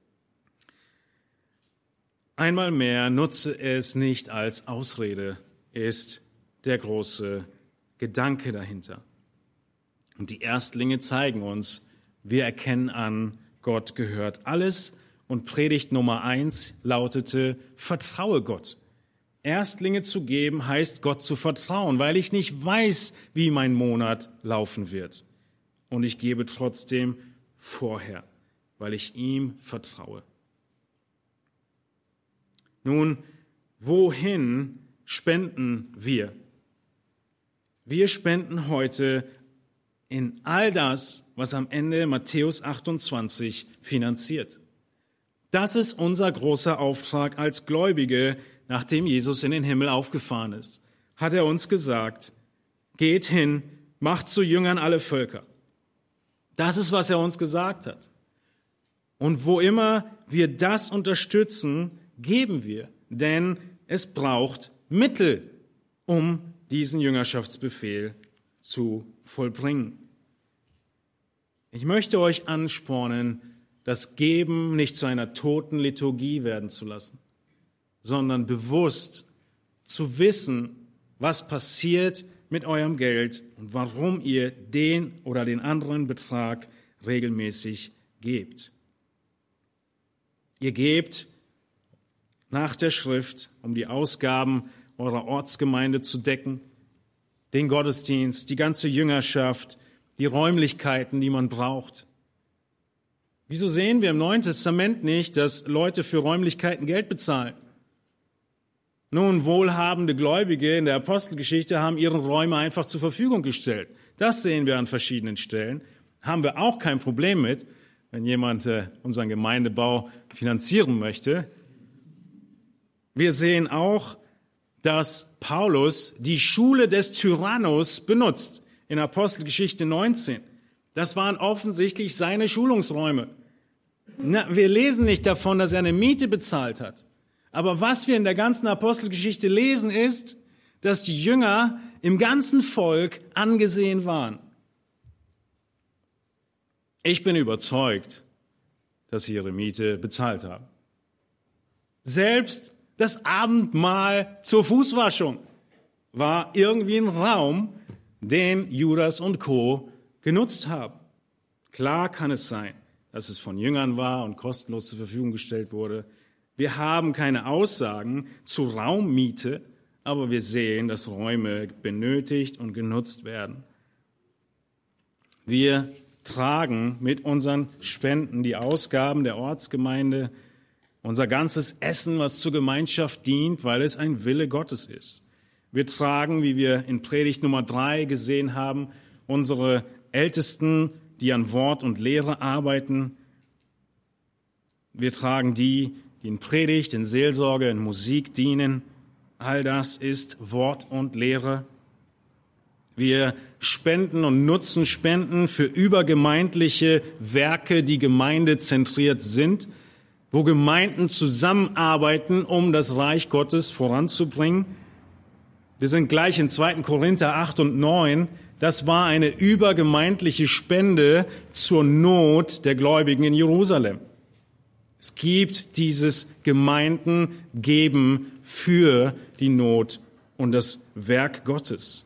Einmal mehr, nutze es nicht als Ausrede, ist der große Gedanke dahinter. Und die Erstlinge zeigen uns, wir erkennen an, Gott gehört alles. Und Predigt Nummer eins lautete, vertraue Gott. Erstlinge zu geben heißt, Gott zu vertrauen, weil ich nicht weiß, wie mein Monat laufen wird. Und ich gebe trotzdem vorher, weil ich ihm vertraue. Nun, wohin spenden wir? Wir spenden heute in all das, was am Ende Matthäus achtundzwanzig finanziert. Das ist unser großer Auftrag als Gläubige, nachdem Jesus in den Himmel aufgefahren ist. Hat er uns gesagt, geht hin, macht zu Jüngern alle Völker. Das ist, was er uns gesagt hat. Und wo immer wir das unterstützen, geben wir, denn es braucht Mittel, um diesen Jüngerschaftsbefehl zu vollbringen. Ich möchte euch anspornen, das Geben nicht zu einer toten Liturgie werden zu lassen, sondern bewusst zu wissen, was passiert mit eurem Geld und warum ihr den oder den anderen Betrag regelmäßig gebt. Ihr gebt nach der Schrift, um die Ausgaben eurer Ortsgemeinde zu decken, den Gottesdienst, die ganze Jüngerschaft, die Räumlichkeiten, die man braucht. Wieso sehen wir im Neuen Testament nicht, dass Leute für Räumlichkeiten Geld bezahlen? Nun, wohlhabende Gläubige in der Apostelgeschichte haben ihre Räume einfach zur Verfügung gestellt. Das sehen wir an verschiedenen Stellen. Haben wir auch kein Problem mit, wenn jemand äh, unseren Gemeindebau finanzieren möchte. Wir sehen auch, dass Paulus die Schule des Tyrannus benutzt in Apostelgeschichte neunzehn. Das waren offensichtlich seine Schulungsräume. Na, wir lesen nicht davon, dass er eine Miete bezahlt hat. Aber was wir in der ganzen Apostelgeschichte lesen, ist, dass die Jünger im ganzen Volk angesehen waren. Ich bin überzeugt, dass sie ihre Miete bezahlt haben. Selbst das Abendmahl zur Fußwaschung war irgendwie ein Raum, den Judas und Co. genutzt haben. Klar kann es sein, dass es von Jüngern war und kostenlos zur Verfügung gestellt wurde. Wir haben keine Aussagen zu Raummiete, aber wir sehen, dass Räume benötigt und genutzt werden. Wir tragen mit unseren Spenden die Ausgaben der Ortsgemeinde, unser ganzes Essen, was zur Gemeinschaft dient, weil es ein Wille Gottes ist. Wir tragen, wie wir in Predigt Nummer drei gesehen haben, unsere Ältesten, die an Wort und Lehre arbeiten. Wir tragen die, die in Predigt, in Seelsorge, in Musik dienen. All das ist Wort und Lehre. Wir spenden und nutzen Spenden für übergemeindliche Werke, die gemeindezentriert sind, wo Gemeinden zusammenarbeiten, um das Reich Gottes voranzubringen. Wir sind gleich in zweiten Korinther acht und neun. Das war eine übergemeindliche Spende zur Not der Gläubigen in Jerusalem. Es gibt dieses Gemeindengeben für die Not und das Werk Gottes.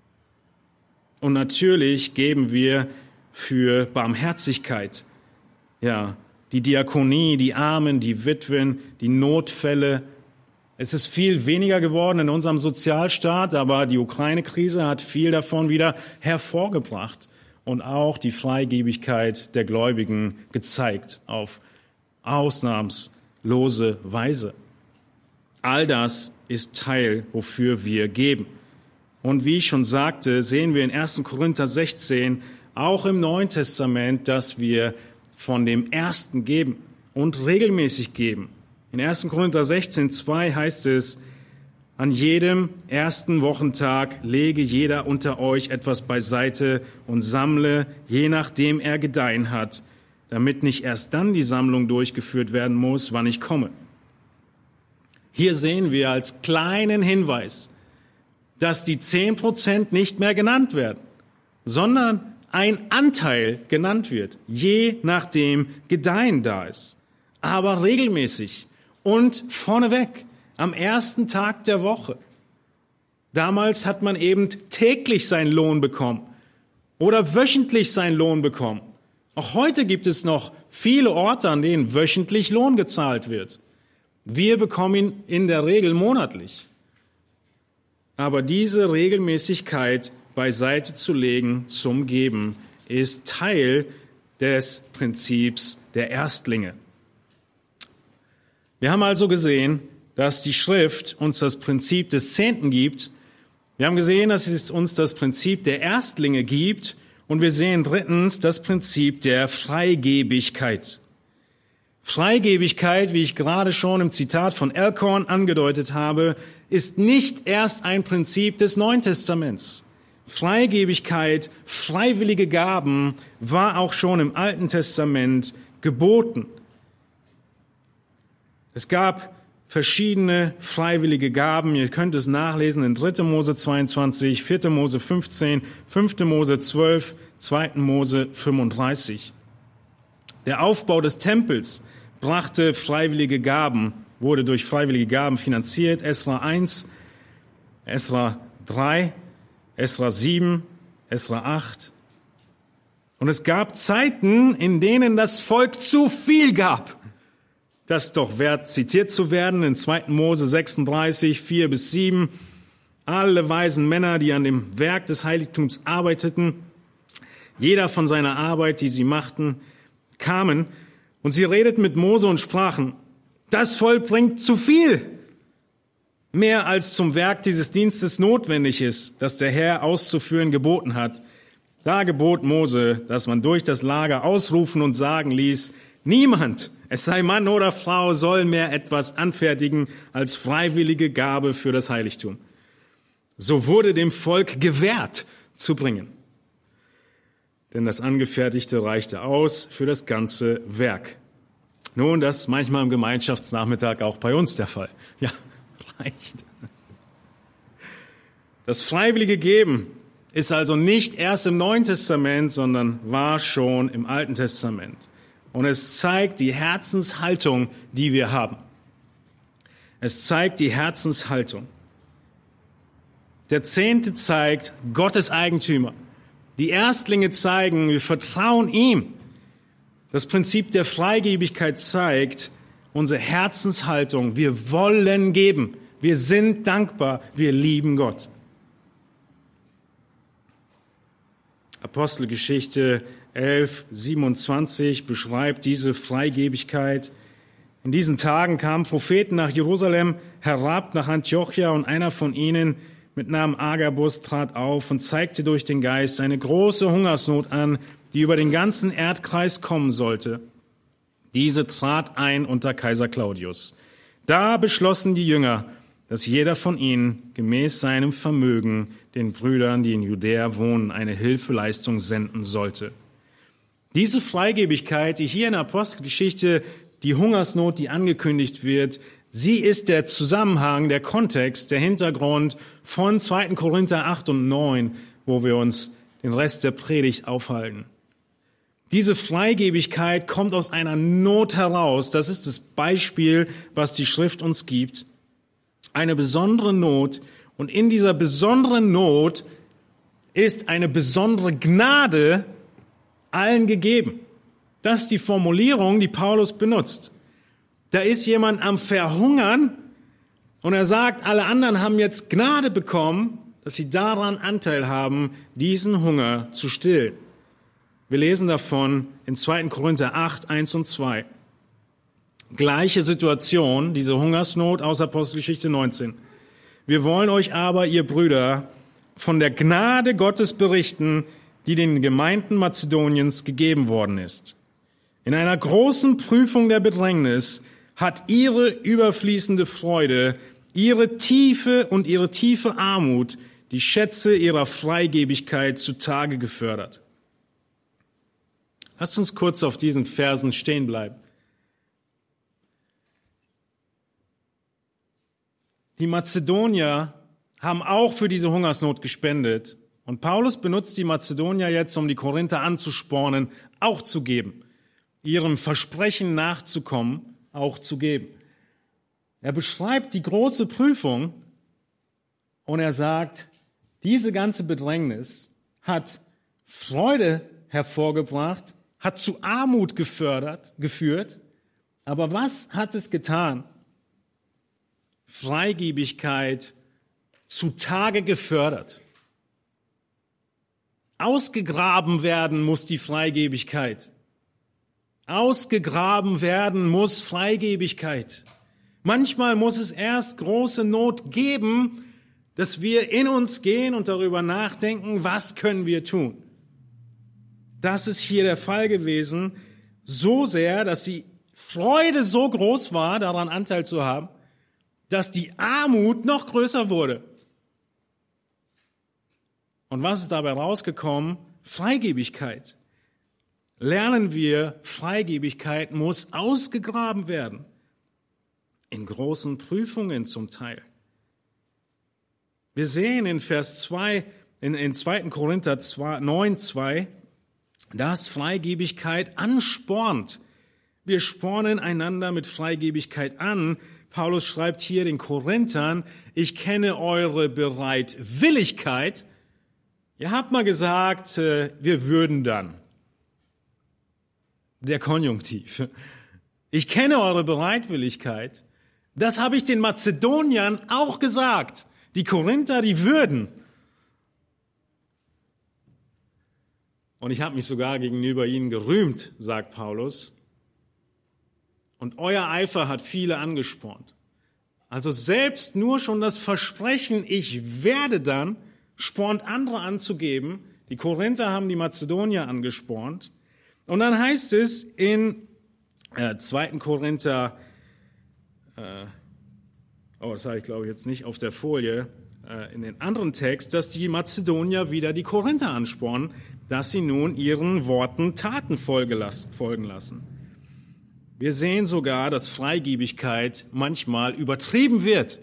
Und natürlich geben wir für Barmherzigkeit, ja, die Diakonie, die Armen, die Witwen, die Notfälle. Es ist viel weniger geworden in unserem Sozialstaat, aber die Ukraine-Krise hat viel davon wieder hervorgebracht und auch die Freigebigkeit der Gläubigen gezeigt auf ausnahmslose Weise. All das ist Teil, wofür wir geben. Und wie ich schon sagte, sehen wir in ersten Korinther sechzehn, auch im Neuen Testament, dass wir von dem Ersten geben und regelmäßig geben. In ersten Korinther sechzehn, zwei heißt es, an jedem ersten Wochentag lege jeder unter euch etwas beiseite und sammle, je nachdem er gedeihen hat, damit nicht erst dann die Sammlung durchgeführt werden muss, wann ich komme. Hier sehen wir als kleinen Hinweis, dass die zehn Prozent nicht mehr genannt werden, sondern ein Anteil genannt wird, je nachdem Gedeihen da ist. Aber regelmäßig und vorneweg, am ersten Tag der Woche. Damals hat man eben täglich seinen Lohn bekommen oder wöchentlich seinen Lohn bekommen. Auch heute gibt es noch viele Orte, an denen wöchentlich Lohn gezahlt wird. Wir bekommen ihn in der Regel monatlich. Aber diese Regelmäßigkeit beiseite zu legen zum Geben ist Teil des Prinzips der Erstlinge. Wir haben also gesehen, dass die Schrift uns das Prinzip des Zehnten gibt. Wir haben gesehen, dass es uns das Prinzip der Erstlinge gibt. Und wir sehen drittens das Prinzip der Freigebigkeit. Freigebigkeit, wie ich gerade schon im Zitat von Elkhorn angedeutet habe, ist nicht erst ein Prinzip des Neuen Testaments. Freigebigkeit, freiwillige Gaben war auch schon im Alten Testament geboten. Es gab verschiedene freiwillige Gaben. Ihr könnt es nachlesen in dritter Mose zweiundzwanzig, vierter Mose fünfzehn, fünfter Mose zwölf, zweiter Mose fünfunddreißig. Der Aufbau des Tempels brachte freiwillige Gaben, wurde durch freiwillige Gaben finanziert. Esra eins, Esra drei, Esra sieben, Esra acht. Und es gab Zeiten, in denen das Volk zu viel gab. Das ist doch wert, zitiert zu werden in zweiter Mose sechsunddreißig, vier bis sieben. Alle weisen Männer, die an dem Werk des Heiligtums arbeiteten, jeder von seiner Arbeit, die sie machten, kamen und sie redeten mit Mose und sprachen, das Volk bringt zu viel, mehr als zum Werk dieses Dienstes notwendig ist, das der Herr auszuführen geboten hat. Da gebot Mose, dass man durch das Lager ausrufen und sagen ließ, niemand, es sei Mann oder Frau, soll mehr etwas anfertigen als freiwillige Gabe für das Heiligtum. So wurde dem Volk gewährt zu bringen. Denn das Angefertigte reichte aus für das ganze Werk. Nun, das ist manchmal im Gemeinschaftsnachmittag auch bei uns der Fall. Ja, reicht. Das freiwillige Geben ist also nicht erst im Neuen Testament, sondern war schon im Alten Testament. Und es zeigt die Herzenshaltung, die wir haben. Es zeigt die Herzenshaltung. Der Zehnte zeigt, Gott ist Eigentümer. Die Erstlinge zeigen, wir vertrauen ihm. Das Prinzip der Freigebigkeit zeigt unsere Herzenshaltung. Wir wollen geben. Wir sind dankbar. Wir lieben Gott. Apostelgeschichte elf, siebenundzwanzig beschreibt diese Freigebigkeit. In diesen Tagen kamen Propheten nach Jerusalem herab, nach Antiochia, und einer von ihnen mit Namen Agabus trat auf und zeigte durch den Geist eine große Hungersnot an, die über den ganzen Erdkreis kommen sollte. Diese trat ein unter Kaiser Claudius. Da beschlossen die Jünger, dass jeder von ihnen gemäß seinem Vermögen den Brüdern, die in Judäa wohnen, eine Hilfeleistung senden sollte. Diese Freigebigkeit, die hier in der Apostelgeschichte, die Hungersnot, die angekündigt wird, sie ist der Zusammenhang, der Kontext, der Hintergrund von zweiten Korinther acht und neun, wo wir uns den Rest der Predigt aufhalten. Diese Freigebigkeit kommt aus einer Not heraus. Das ist das Beispiel, was die Schrift uns gibt. Eine besondere Not. Und in dieser besonderen Not ist eine besondere Gnade allen gegeben. Das ist die Formulierung, die Paulus benutzt. Da ist jemand am Verhungern und er sagt, alle anderen haben jetzt Gnade bekommen, dass sie daran Anteil haben, diesen Hunger zu stillen. Wir lesen davon in zweiten Korinther acht, eins und zwei. Gleiche Situation, diese Hungersnot aus Apostelgeschichte neunzehn. Wir wollen euch aber, ihr Brüder, von der Gnade Gottes berichten, die den Gemeinden Mazedoniens gegeben worden ist. In einer großen Prüfung der Bedrängnis hat ihre überfließende Freude, ihre tiefe und ihre tiefe Armut die Schätze ihrer Freigebigkeit zutage gefördert. Lasst uns kurz auf diesen Versen stehen bleiben. Die Mazedonier haben auch für diese Hungersnot gespendet. Und Paulus benutzt die Mazedonier jetzt, um die Korinther anzuspornen, auch zu geben. Ihrem Versprechen nachzukommen, auch zu geben. Er beschreibt die große Prüfung und er sagt, diese ganze Bedrängnis hat Freude hervorgebracht, hat zu Armut gefördert, geführt. Aber was hat es getan? Freigebigkeit zutage gefördert. Ausgegraben werden muss die Freigebigkeit. Ausgegraben werden muss Freigebigkeit. Manchmal muss es erst große Not geben, dass wir in uns gehen und darüber nachdenken, was können wir tun. Das ist hier der Fall gewesen, so sehr, dass die Freude so groß war, daran Anteil zu haben, dass die Armut noch größer wurde. Und was ist dabei rausgekommen? Freigebigkeit. Lernen wir, Freigebigkeit muss ausgegraben werden. In großen Prüfungen zum Teil. Wir sehen in Vers zwei, in, in zweiten Korinther neun, zwei, dass Freigebigkeit anspornt. Wir spornen einander mit Freigebigkeit an. Paulus schreibt hier den Korinthern, ich kenne eure Bereitwilligkeit. Ihr habt mal gesagt, wir würden dann. Der Konjunktiv. Ich kenne eure Bereitwilligkeit. Das habe ich den Mazedoniern auch gesagt. Die Korinther, die würden. Und ich habe mich sogar gegenüber ihnen gerühmt, sagt Paulus. Und euer Eifer hat viele angespornt. Also selbst nur schon das Versprechen, ich werde dann, spornt andere anzugeben. Die Korinther haben die Mazedonier angespornt. Und dann heißt es in äh, zweiten Korinther, äh, oh, das habe ich glaube ich jetzt nicht auf der Folie, äh, in den anderen Text, dass die Mazedonier wieder die Korinther anspornen, dass sie nun ihren Worten Taten folgen lassen. Wir sehen sogar, dass Freigebigkeit manchmal übertrieben wird.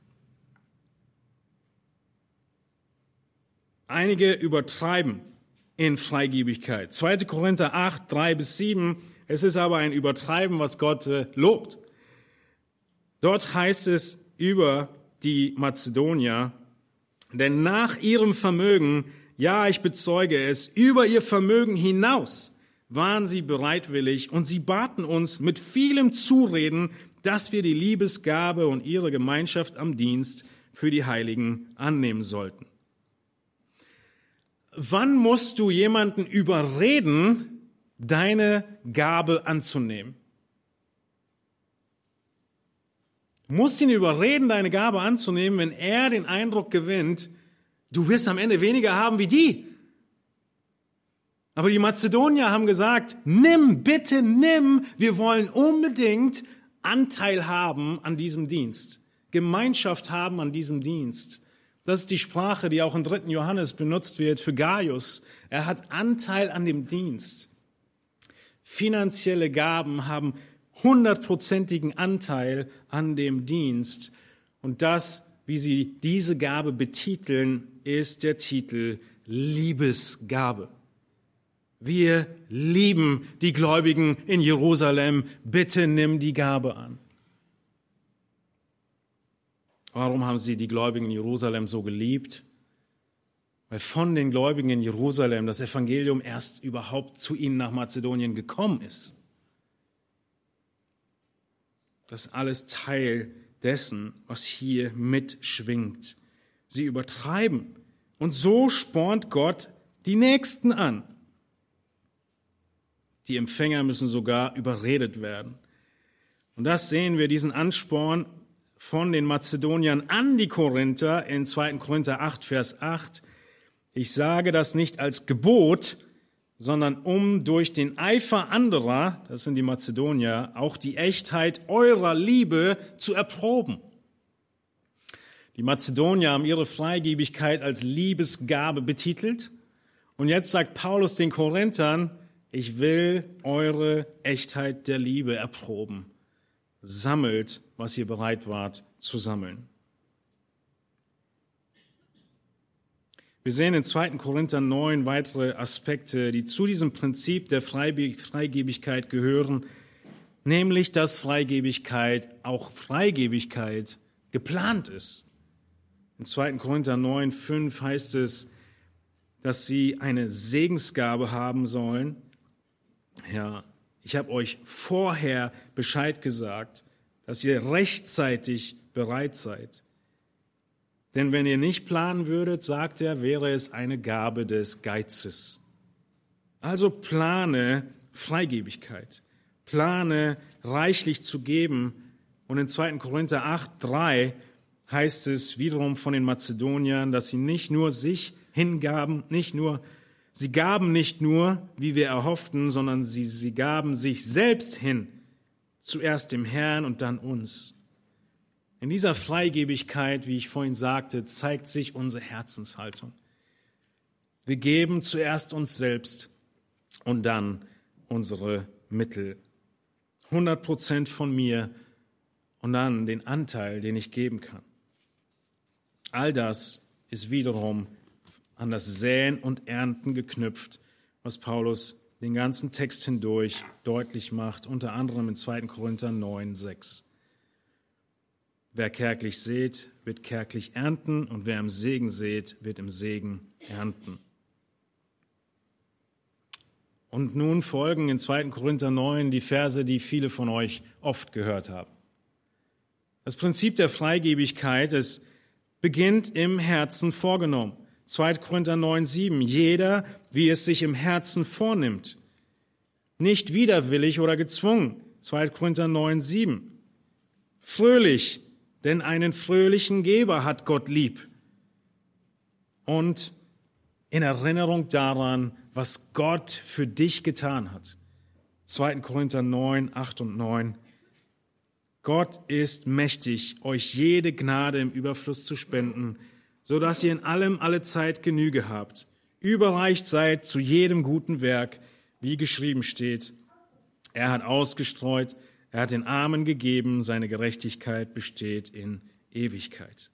Einige übertreiben in Freigebigkeit. zweiter Korinther acht, drei bis sieben. Es ist aber ein Übertreiben, was Gott äh, lobt. Dort heißt es über die Mazedonier, denn nach ihrem Vermögen, ja, ich bezeuge es, über ihr Vermögen hinaus waren sie bereitwillig und sie baten uns mit vielem Zureden, dass wir die Liebesgabe und ihre Gemeinschaft am Dienst für die Heiligen annehmen sollten. Wann musst du jemanden überreden, deine Gabe anzunehmen? Du musst ihn überreden, deine Gabe anzunehmen, wenn er den Eindruck gewinnt, du wirst am Ende weniger haben wie die. Aber die Mazedonier haben gesagt, nimm, bitte nimm, wir wollen unbedingt Anteil haben an diesem Dienst, Gemeinschaft haben an diesem Dienst. Das ist die Sprache, die auch im dritten Johannes benutzt wird für Gaius. Er hat Anteil an dem Dienst. Finanzielle Gaben haben hundertprozentigen Anteil an dem Dienst. Und das, wie sie diese Gabe betiteln, ist der Titel Liebesgabe. Wir lieben die Gläubigen in Jerusalem. Bitte nimm die Gabe an. Warum haben sie die Gläubigen in Jerusalem so geliebt? Weil von den Gläubigen in Jerusalem das Evangelium erst überhaupt zu ihnen nach Mazedonien gekommen ist. Das ist alles Teil dessen, was hier mitschwingt. Sie übertreiben. Und so spornt Gott die Nächsten an. Die Empfänger müssen sogar überredet werden. Und das sehen wir, diesen Ansporn von den Mazedoniern an die Korinther in zweiter Korinther acht, Vers acht. Ich sage das nicht als Gebot, sondern um durch den Eifer anderer, das sind die Mazedonier, auch die Echtheit eurer Liebe zu erproben. Die Mazedonier haben ihre Freigebigkeit als Liebesgabe betitelt. Und jetzt sagt Paulus den Korinthern, ich will eure Echtheit der Liebe erproben. Sammelt, was ihr bereit wart zu sammeln. Wir sehen in zweiter Korinther neun weitere Aspekte, die zu diesem Prinzip der Freigebigkeit gehören, nämlich, dass Freigebigkeit, auch Freigebigkeit, geplant ist. In zweiter Korinther neun, fünf heißt es, dass sie eine Segensgabe haben sollen. Ja, ich habe euch vorher Bescheid gesagt, dass ihr rechtzeitig bereit seid. Denn wenn ihr nicht planen würdet, sagt er, wäre es eine Gabe des Geizes. Also plane Freigebigkeit, plane reichlich zu geben. Und in zweiter Korinther acht, drei heißt es wiederum von den Mazedoniern, dass sie nicht nur sich hingaben, nicht nur Sie gaben nicht nur, wie wir erhofften, sondern sie, sie gaben sich selbst hin, zuerst dem Herrn und dann uns. In dieser Freigebigkeit, wie ich vorhin sagte, zeigt sich unsere Herzenshaltung. Wir geben zuerst uns selbst und dann unsere Mittel. hundert Prozent von mir und dann den Anteil, den ich geben kann. All das ist wiederum an das Säen und Ernten geknüpft, was Paulus den ganzen Text hindurch deutlich macht, unter anderem in zweiter Korinther neun, sechs. Wer kärglich sät, wird kärglich ernten, und wer im Segen sät, wird im Segen ernten. Und nun folgen in zweiter Korinther neun die Verse, die viele von euch oft gehört haben. Das Prinzip der Freigebigkeit, es beginnt im Herzen vorgenommen. zweiter Korinther neun, sieben. Jeder, wie es sich im Herzen vornimmt. Nicht widerwillig oder gezwungen. zweiter Korinther neun, sieben. Fröhlich, denn einen fröhlichen Geber hat Gott lieb. Und in Erinnerung daran, was Gott für dich getan hat. zweiter Korinther neun, acht und neun. Gott ist mächtig, euch jede Gnade im Überfluss zu spenden, so dass ihr in allem alle Zeit Genüge habt, überreich seid zu jedem guten Werk, wie geschrieben steht. Er hat ausgestreut, er hat den Armen gegeben, seine Gerechtigkeit besteht in Ewigkeit.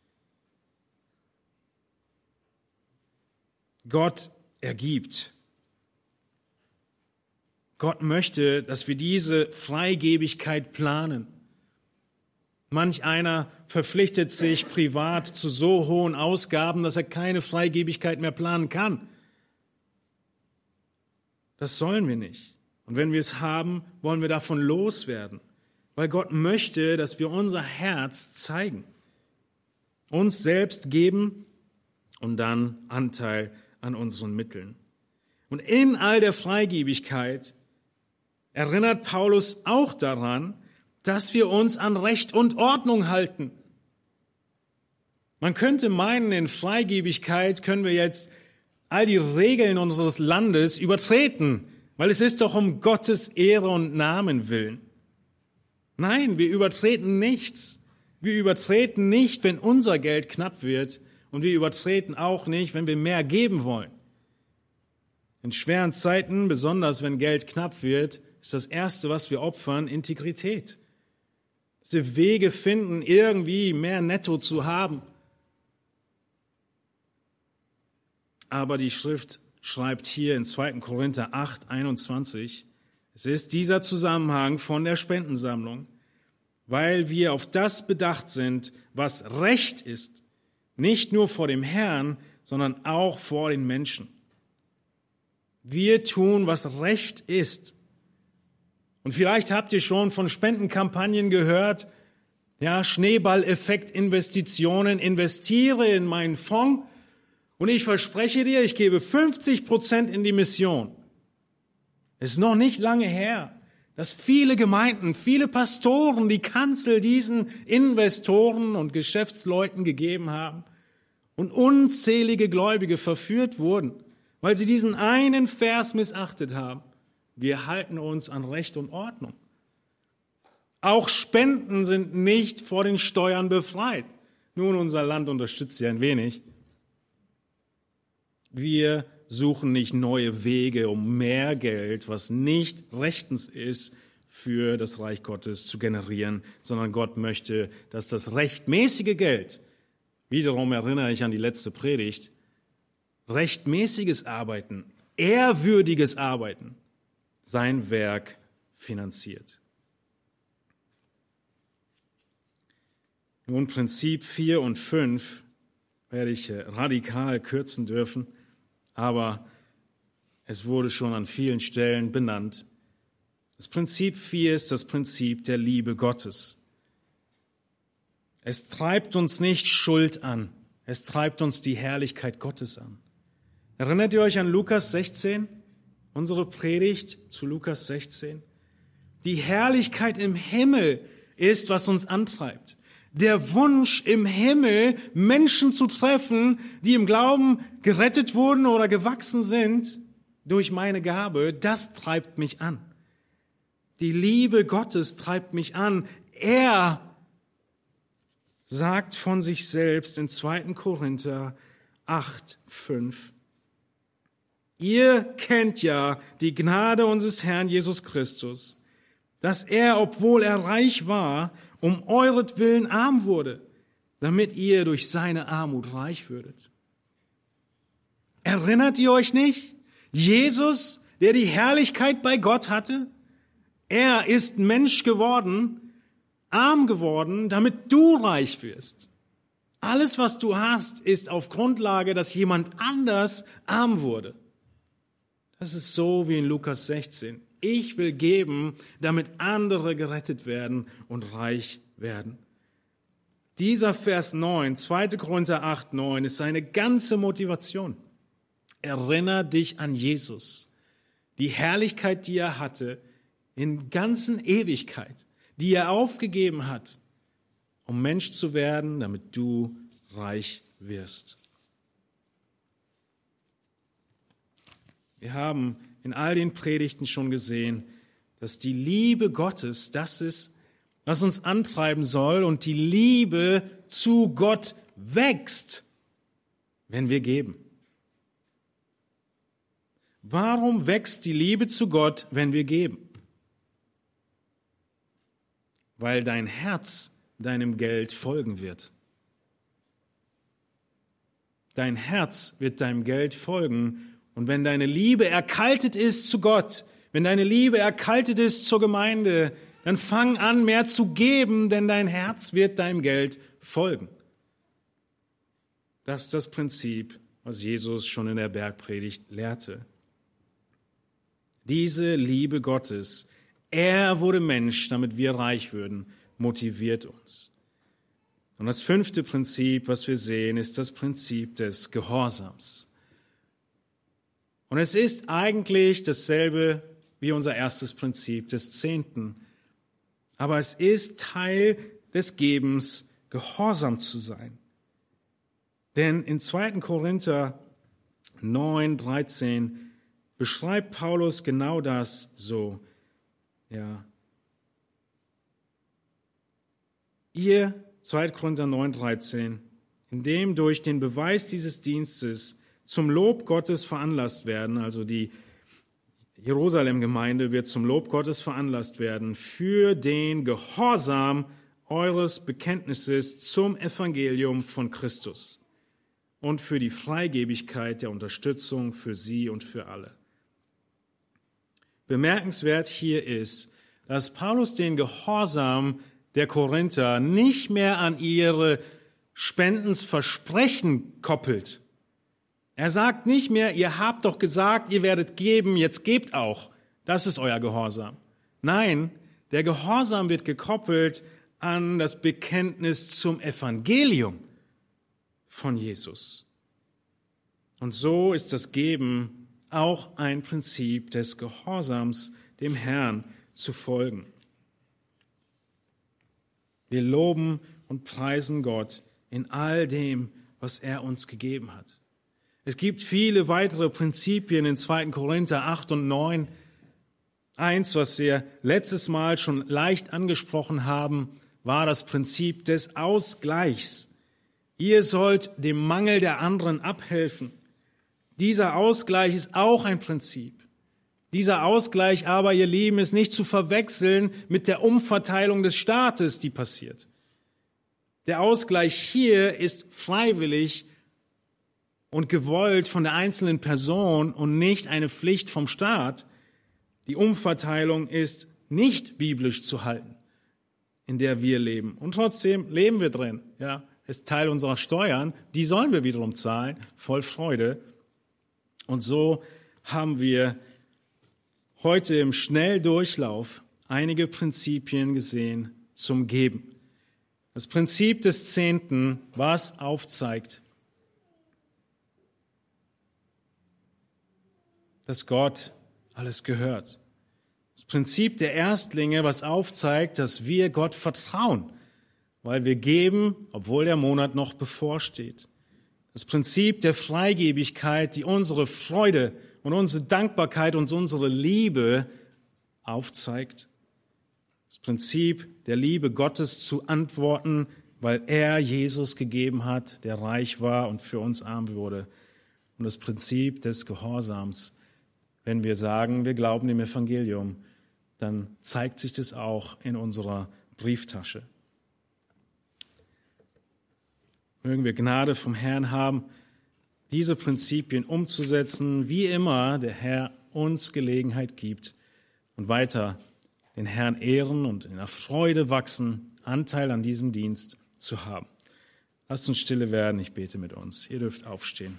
Gott ergibt. Gott möchte, dass wir diese Freigebigkeit planen. Manch einer verpflichtet sich privat zu so hohen Ausgaben, dass er keine Freigebigkeit mehr planen kann. Das sollen wir nicht. Und wenn wir es haben, wollen wir davon loswerden, weil Gott möchte, dass wir unser Herz zeigen, uns selbst geben und dann Anteil an unseren Mitteln. Und in all der Freigebigkeit erinnert Paulus auch daran, dass wir uns an Recht und Ordnung halten. Man könnte meinen, in Freigebigkeit können wir jetzt all die Regeln unseres Landes übertreten, weil es ist doch um Gottes Ehre und Namen willen. Nein, wir übertreten nichts. Wir übertreten nicht, wenn unser Geld knapp wird, und wir übertreten auch nicht, wenn wir mehr geben wollen. In schweren Zeiten, besonders wenn Geld knapp wird, ist das Erste, was wir opfern, Integrität. Dass wir Wege finden, irgendwie mehr Netto zu haben. Aber die Schrift schreibt hier in zweiten Korinther acht, einundzwanzig, es ist dieser Zusammenhang von der Spendensammlung, weil wir auf das bedacht sind, was Recht ist, nicht nur vor dem Herrn, sondern auch vor den Menschen. Wir tun, was Recht ist. Und vielleicht habt ihr schon von Spendenkampagnen gehört, ja, Schneeballeffekt Investitionen, investiere in meinen Fonds und ich verspreche dir, ich gebe fünfzig Prozent in die Mission. Es ist noch nicht lange her, dass viele Gemeinden, viele Pastoren die Kanzel diesen Investoren und Geschäftsleuten gegeben haben und unzählige Gläubige verführt wurden, weil sie diesen einen Vers missachtet haben. Wir halten uns an Recht und Ordnung. Auch Spenden sind nicht vor den Steuern befreit. Nun, unser Land unterstützt sie ein wenig. Wir suchen nicht neue Wege, um mehr Geld, was nicht rechtens ist, für das Reich Gottes zu generieren, sondern Gott möchte, dass das rechtmäßige Geld, wiederum erinnere ich an die letzte Predigt, rechtmäßiges Arbeiten, ehrwürdiges Arbeiten, sein Werk finanziert. Nun, Prinzip vier und fünf werde ich radikal kürzen dürfen, aber es wurde schon an vielen Stellen benannt. Das Prinzip vier ist das Prinzip der Liebe Gottes. Es treibt uns nicht Schuld an, es treibt uns die Herrlichkeit Gottes an. Erinnert ihr euch an Lukas sechzehn? Unsere Predigt zu Lukas sechzehn. Die Herrlichkeit im Himmel ist, was uns antreibt. Der Wunsch im Himmel, Menschen zu treffen, die im Glauben gerettet wurden oder gewachsen sind durch meine Gabe, das treibt mich an. Die Liebe Gottes treibt mich an. Er sagt von sich selbst in zweiten Korinther acht, fünf, ihr kennt ja die Gnade unseres Herrn Jesus Christus, dass er, obwohl er reich war, um euretwillen arm wurde, damit ihr durch seine Armut reich würdet. Erinnert ihr euch nicht? Jesus, der die Herrlichkeit bei Gott hatte, er ist Mensch geworden, arm geworden, damit du reich wirst. Alles, was du hast, ist auf Grundlage, dass jemand anders arm wurde. Das ist so wie in Lukas sechzehn. Ich will geben, damit andere gerettet werden und reich werden. Dieser Vers neun, zweiten Korinther acht, neun, ist seine ganze Motivation. Erinnere dich an Jesus, die Herrlichkeit, die er hatte, in ganzen Ewigkeit, die er aufgegeben hat, um Mensch zu werden, damit du reich wirst. Wir haben in all den Predigten schon gesehen, dass die Liebe Gottes das ist, was uns antreiben soll, und die Liebe zu Gott wächst, wenn wir geben. Warum wächst die Liebe zu Gott, wenn wir geben? weil dein Herz deinem Geld folgen wird. Dein Herz wird deinem Geld folgen. Und wenn deine Liebe erkaltet ist zu Gott, wenn deine Liebe erkaltet ist zur Gemeinde, dann fang an, mehr zu geben, denn dein Herz wird deinem Geld folgen. Das ist das Prinzip, was Jesus schon in der Bergpredigt lehrte. Diese Liebe Gottes, er wurde Mensch, damit wir reich würden, motiviert uns. Und das fünfte Prinzip, was wir sehen, ist das Prinzip des Gehorsams. Und es ist eigentlich dasselbe wie unser erstes Prinzip des Zehnten. Aber es ist Teil des Gebens, gehorsam zu sein. Denn in zweiten Korinther neun, dreizehn beschreibt Paulus genau das so. Ja. Ihr, zweiten Korinther neun, dreizehn, indem durch den Beweis dieses Dienstes zum Lob Gottes veranlasst werden, also die Jerusalem-Gemeinde wird zum Lob Gottes veranlasst werden, für den Gehorsam eures Bekenntnisses zum Evangelium von Christus und für die Freigebigkeit der Unterstützung für sie und für alle. Bemerkenswert hier ist, dass Paulus den Gehorsam der Korinther nicht mehr an ihre Spendensversprechen koppelt. Er sagt nicht mehr, ihr habt doch gesagt, ihr werdet geben, jetzt gebt auch. Das ist euer Gehorsam. Nein, der Gehorsam wird gekoppelt an das Bekenntnis zum Evangelium von Jesus. Und so ist das Geben auch ein Prinzip des Gehorsams, dem Herrn zu folgen. Wir loben und preisen Gott in all dem, was er uns gegeben hat. Es gibt viele weitere Prinzipien in zweiten Korinther acht und neun. Eins, was wir letztes Mal schon leicht angesprochen haben, war das Prinzip des Ausgleichs. Ihr sollt dem Mangel der anderen abhelfen. Dieser Ausgleich ist auch ein Prinzip. Dieser Ausgleich aber, ihr Lieben, ist nicht zu verwechseln mit der Umverteilung des Staates, die passiert. Der Ausgleich hier ist freiwillig und gewollt von der einzelnen Person und nicht eine Pflicht vom Staat. Die Umverteilung ist nicht biblisch zu halten, in der wir leben. Und trotzdem leben wir drin. Ja, ist Teil unserer Steuern. Die sollen wir wiederum zahlen, voll Freude. Und so haben wir heute im Schnelldurchlauf einige Prinzipien gesehen zum Geben. Das Prinzip des Zehnten, was aufzeigt, dass Gott alles gehört. Das Prinzip der Erstlinge, was aufzeigt, dass wir Gott vertrauen, weil wir geben, obwohl der Monat noch bevorsteht. Das Prinzip der Freigebigkeit, die unsere Freude und unsere Dankbarkeit und unsere Liebe aufzeigt. Das Prinzip der Liebe Gottes zu antworten, weil er Jesus gegeben hat, der reich war und für uns arm wurde. Und das Prinzip des Gehorsams. Wenn wir sagen, wir glauben dem Evangelium, dann zeigt sich das auch in unserer Brieftasche. Mögen wir Gnade vom Herrn haben, diese Prinzipien umzusetzen, wie immer der Herr uns Gelegenheit gibt und weiter den Herrn ehren und in der Freude wachsen, Anteil an diesem Dienst zu haben. Lasst uns stille werden, ich bete mit uns. Ihr dürft aufstehen.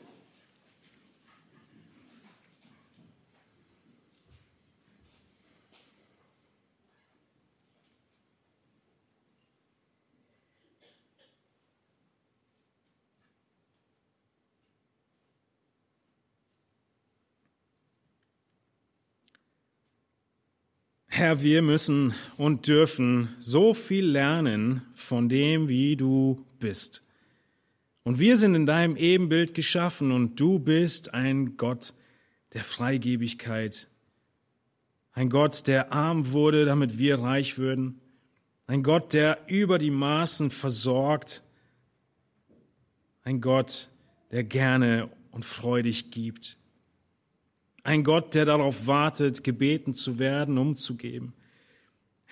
Herr, wir müssen und dürfen so viel lernen von dem, wie du bist. Und wir sind in deinem Ebenbild geschaffen und du bist ein Gott der Freigebigkeit. Ein Gott, der arm wurde, damit wir reich würden. Ein Gott, der über die Maßen versorgt. Ein Gott, der gerne und freudig gibt. Ein Gott, der darauf wartet, gebeten zu werden, umzugeben.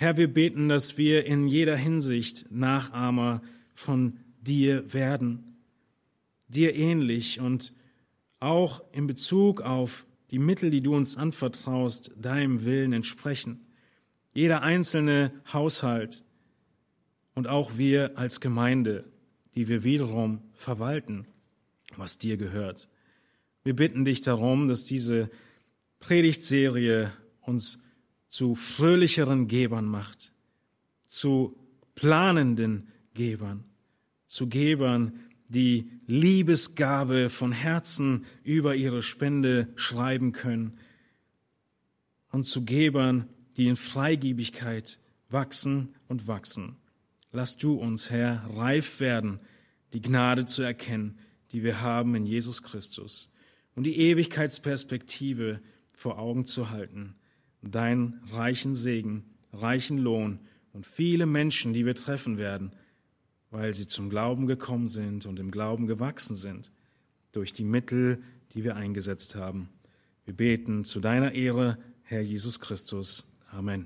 Herr, wir beten, dass wir in jeder Hinsicht Nachahmer von dir werden, dir ähnlich und auch in Bezug auf die Mittel, die du uns anvertraust, deinem Willen entsprechen. Jeder einzelne Haushalt und auch wir als Gemeinde, die wir wiederum verwalten, was dir gehört. Wir bitten dich darum, dass diese Predigtserie uns zu fröhlicheren Gebern macht, zu planenden Gebern, zu Gebern, die Liebesgabe von Herzen über ihre Spende schreiben können und zu Gebern, die in Freigebigkeit wachsen und wachsen. Lass du uns, Herr, reif werden, die Gnade zu erkennen, die wir haben in Jesus Christus und die Ewigkeitsperspektive vor Augen zu halten, deinen reichen Segen, reichen Lohn und viele Menschen, die wir treffen werden, weil sie zum Glauben gekommen sind und im Glauben gewachsen sind, durch die Mittel, die wir eingesetzt haben. Wir beten zu deiner Ehre, Herr Jesus Christus. Amen.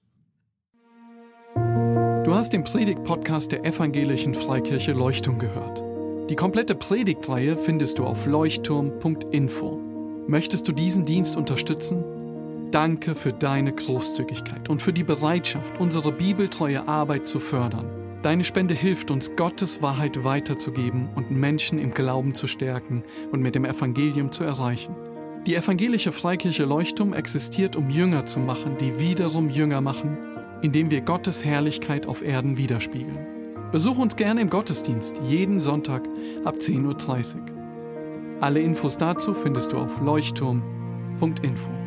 Du hast den Predigt-Podcast der Evangelischen Freikirche Leuchtturm gehört. Die komplette Predigtreihe findest du auf leuchtturm punkt info. Möchtest du diesen Dienst unterstützen? Danke für deine Großzügigkeit und für die Bereitschaft, unsere bibeltreue Arbeit zu fördern. Deine Spende hilft uns, Gottes Wahrheit weiterzugeben und Menschen im Glauben zu stärken und mit dem Evangelium zu erreichen. Die Evangelische Freikirche Leuchtturm existiert, um Jünger zu machen, die wiederum Jünger machen, indem wir Gottes Herrlichkeit auf Erden widerspiegeln. Besuch uns gerne im Gottesdienst, jeden Sonntag ab zehn Uhr dreißig. Alle Infos dazu findest du auf leuchtturm punkt info.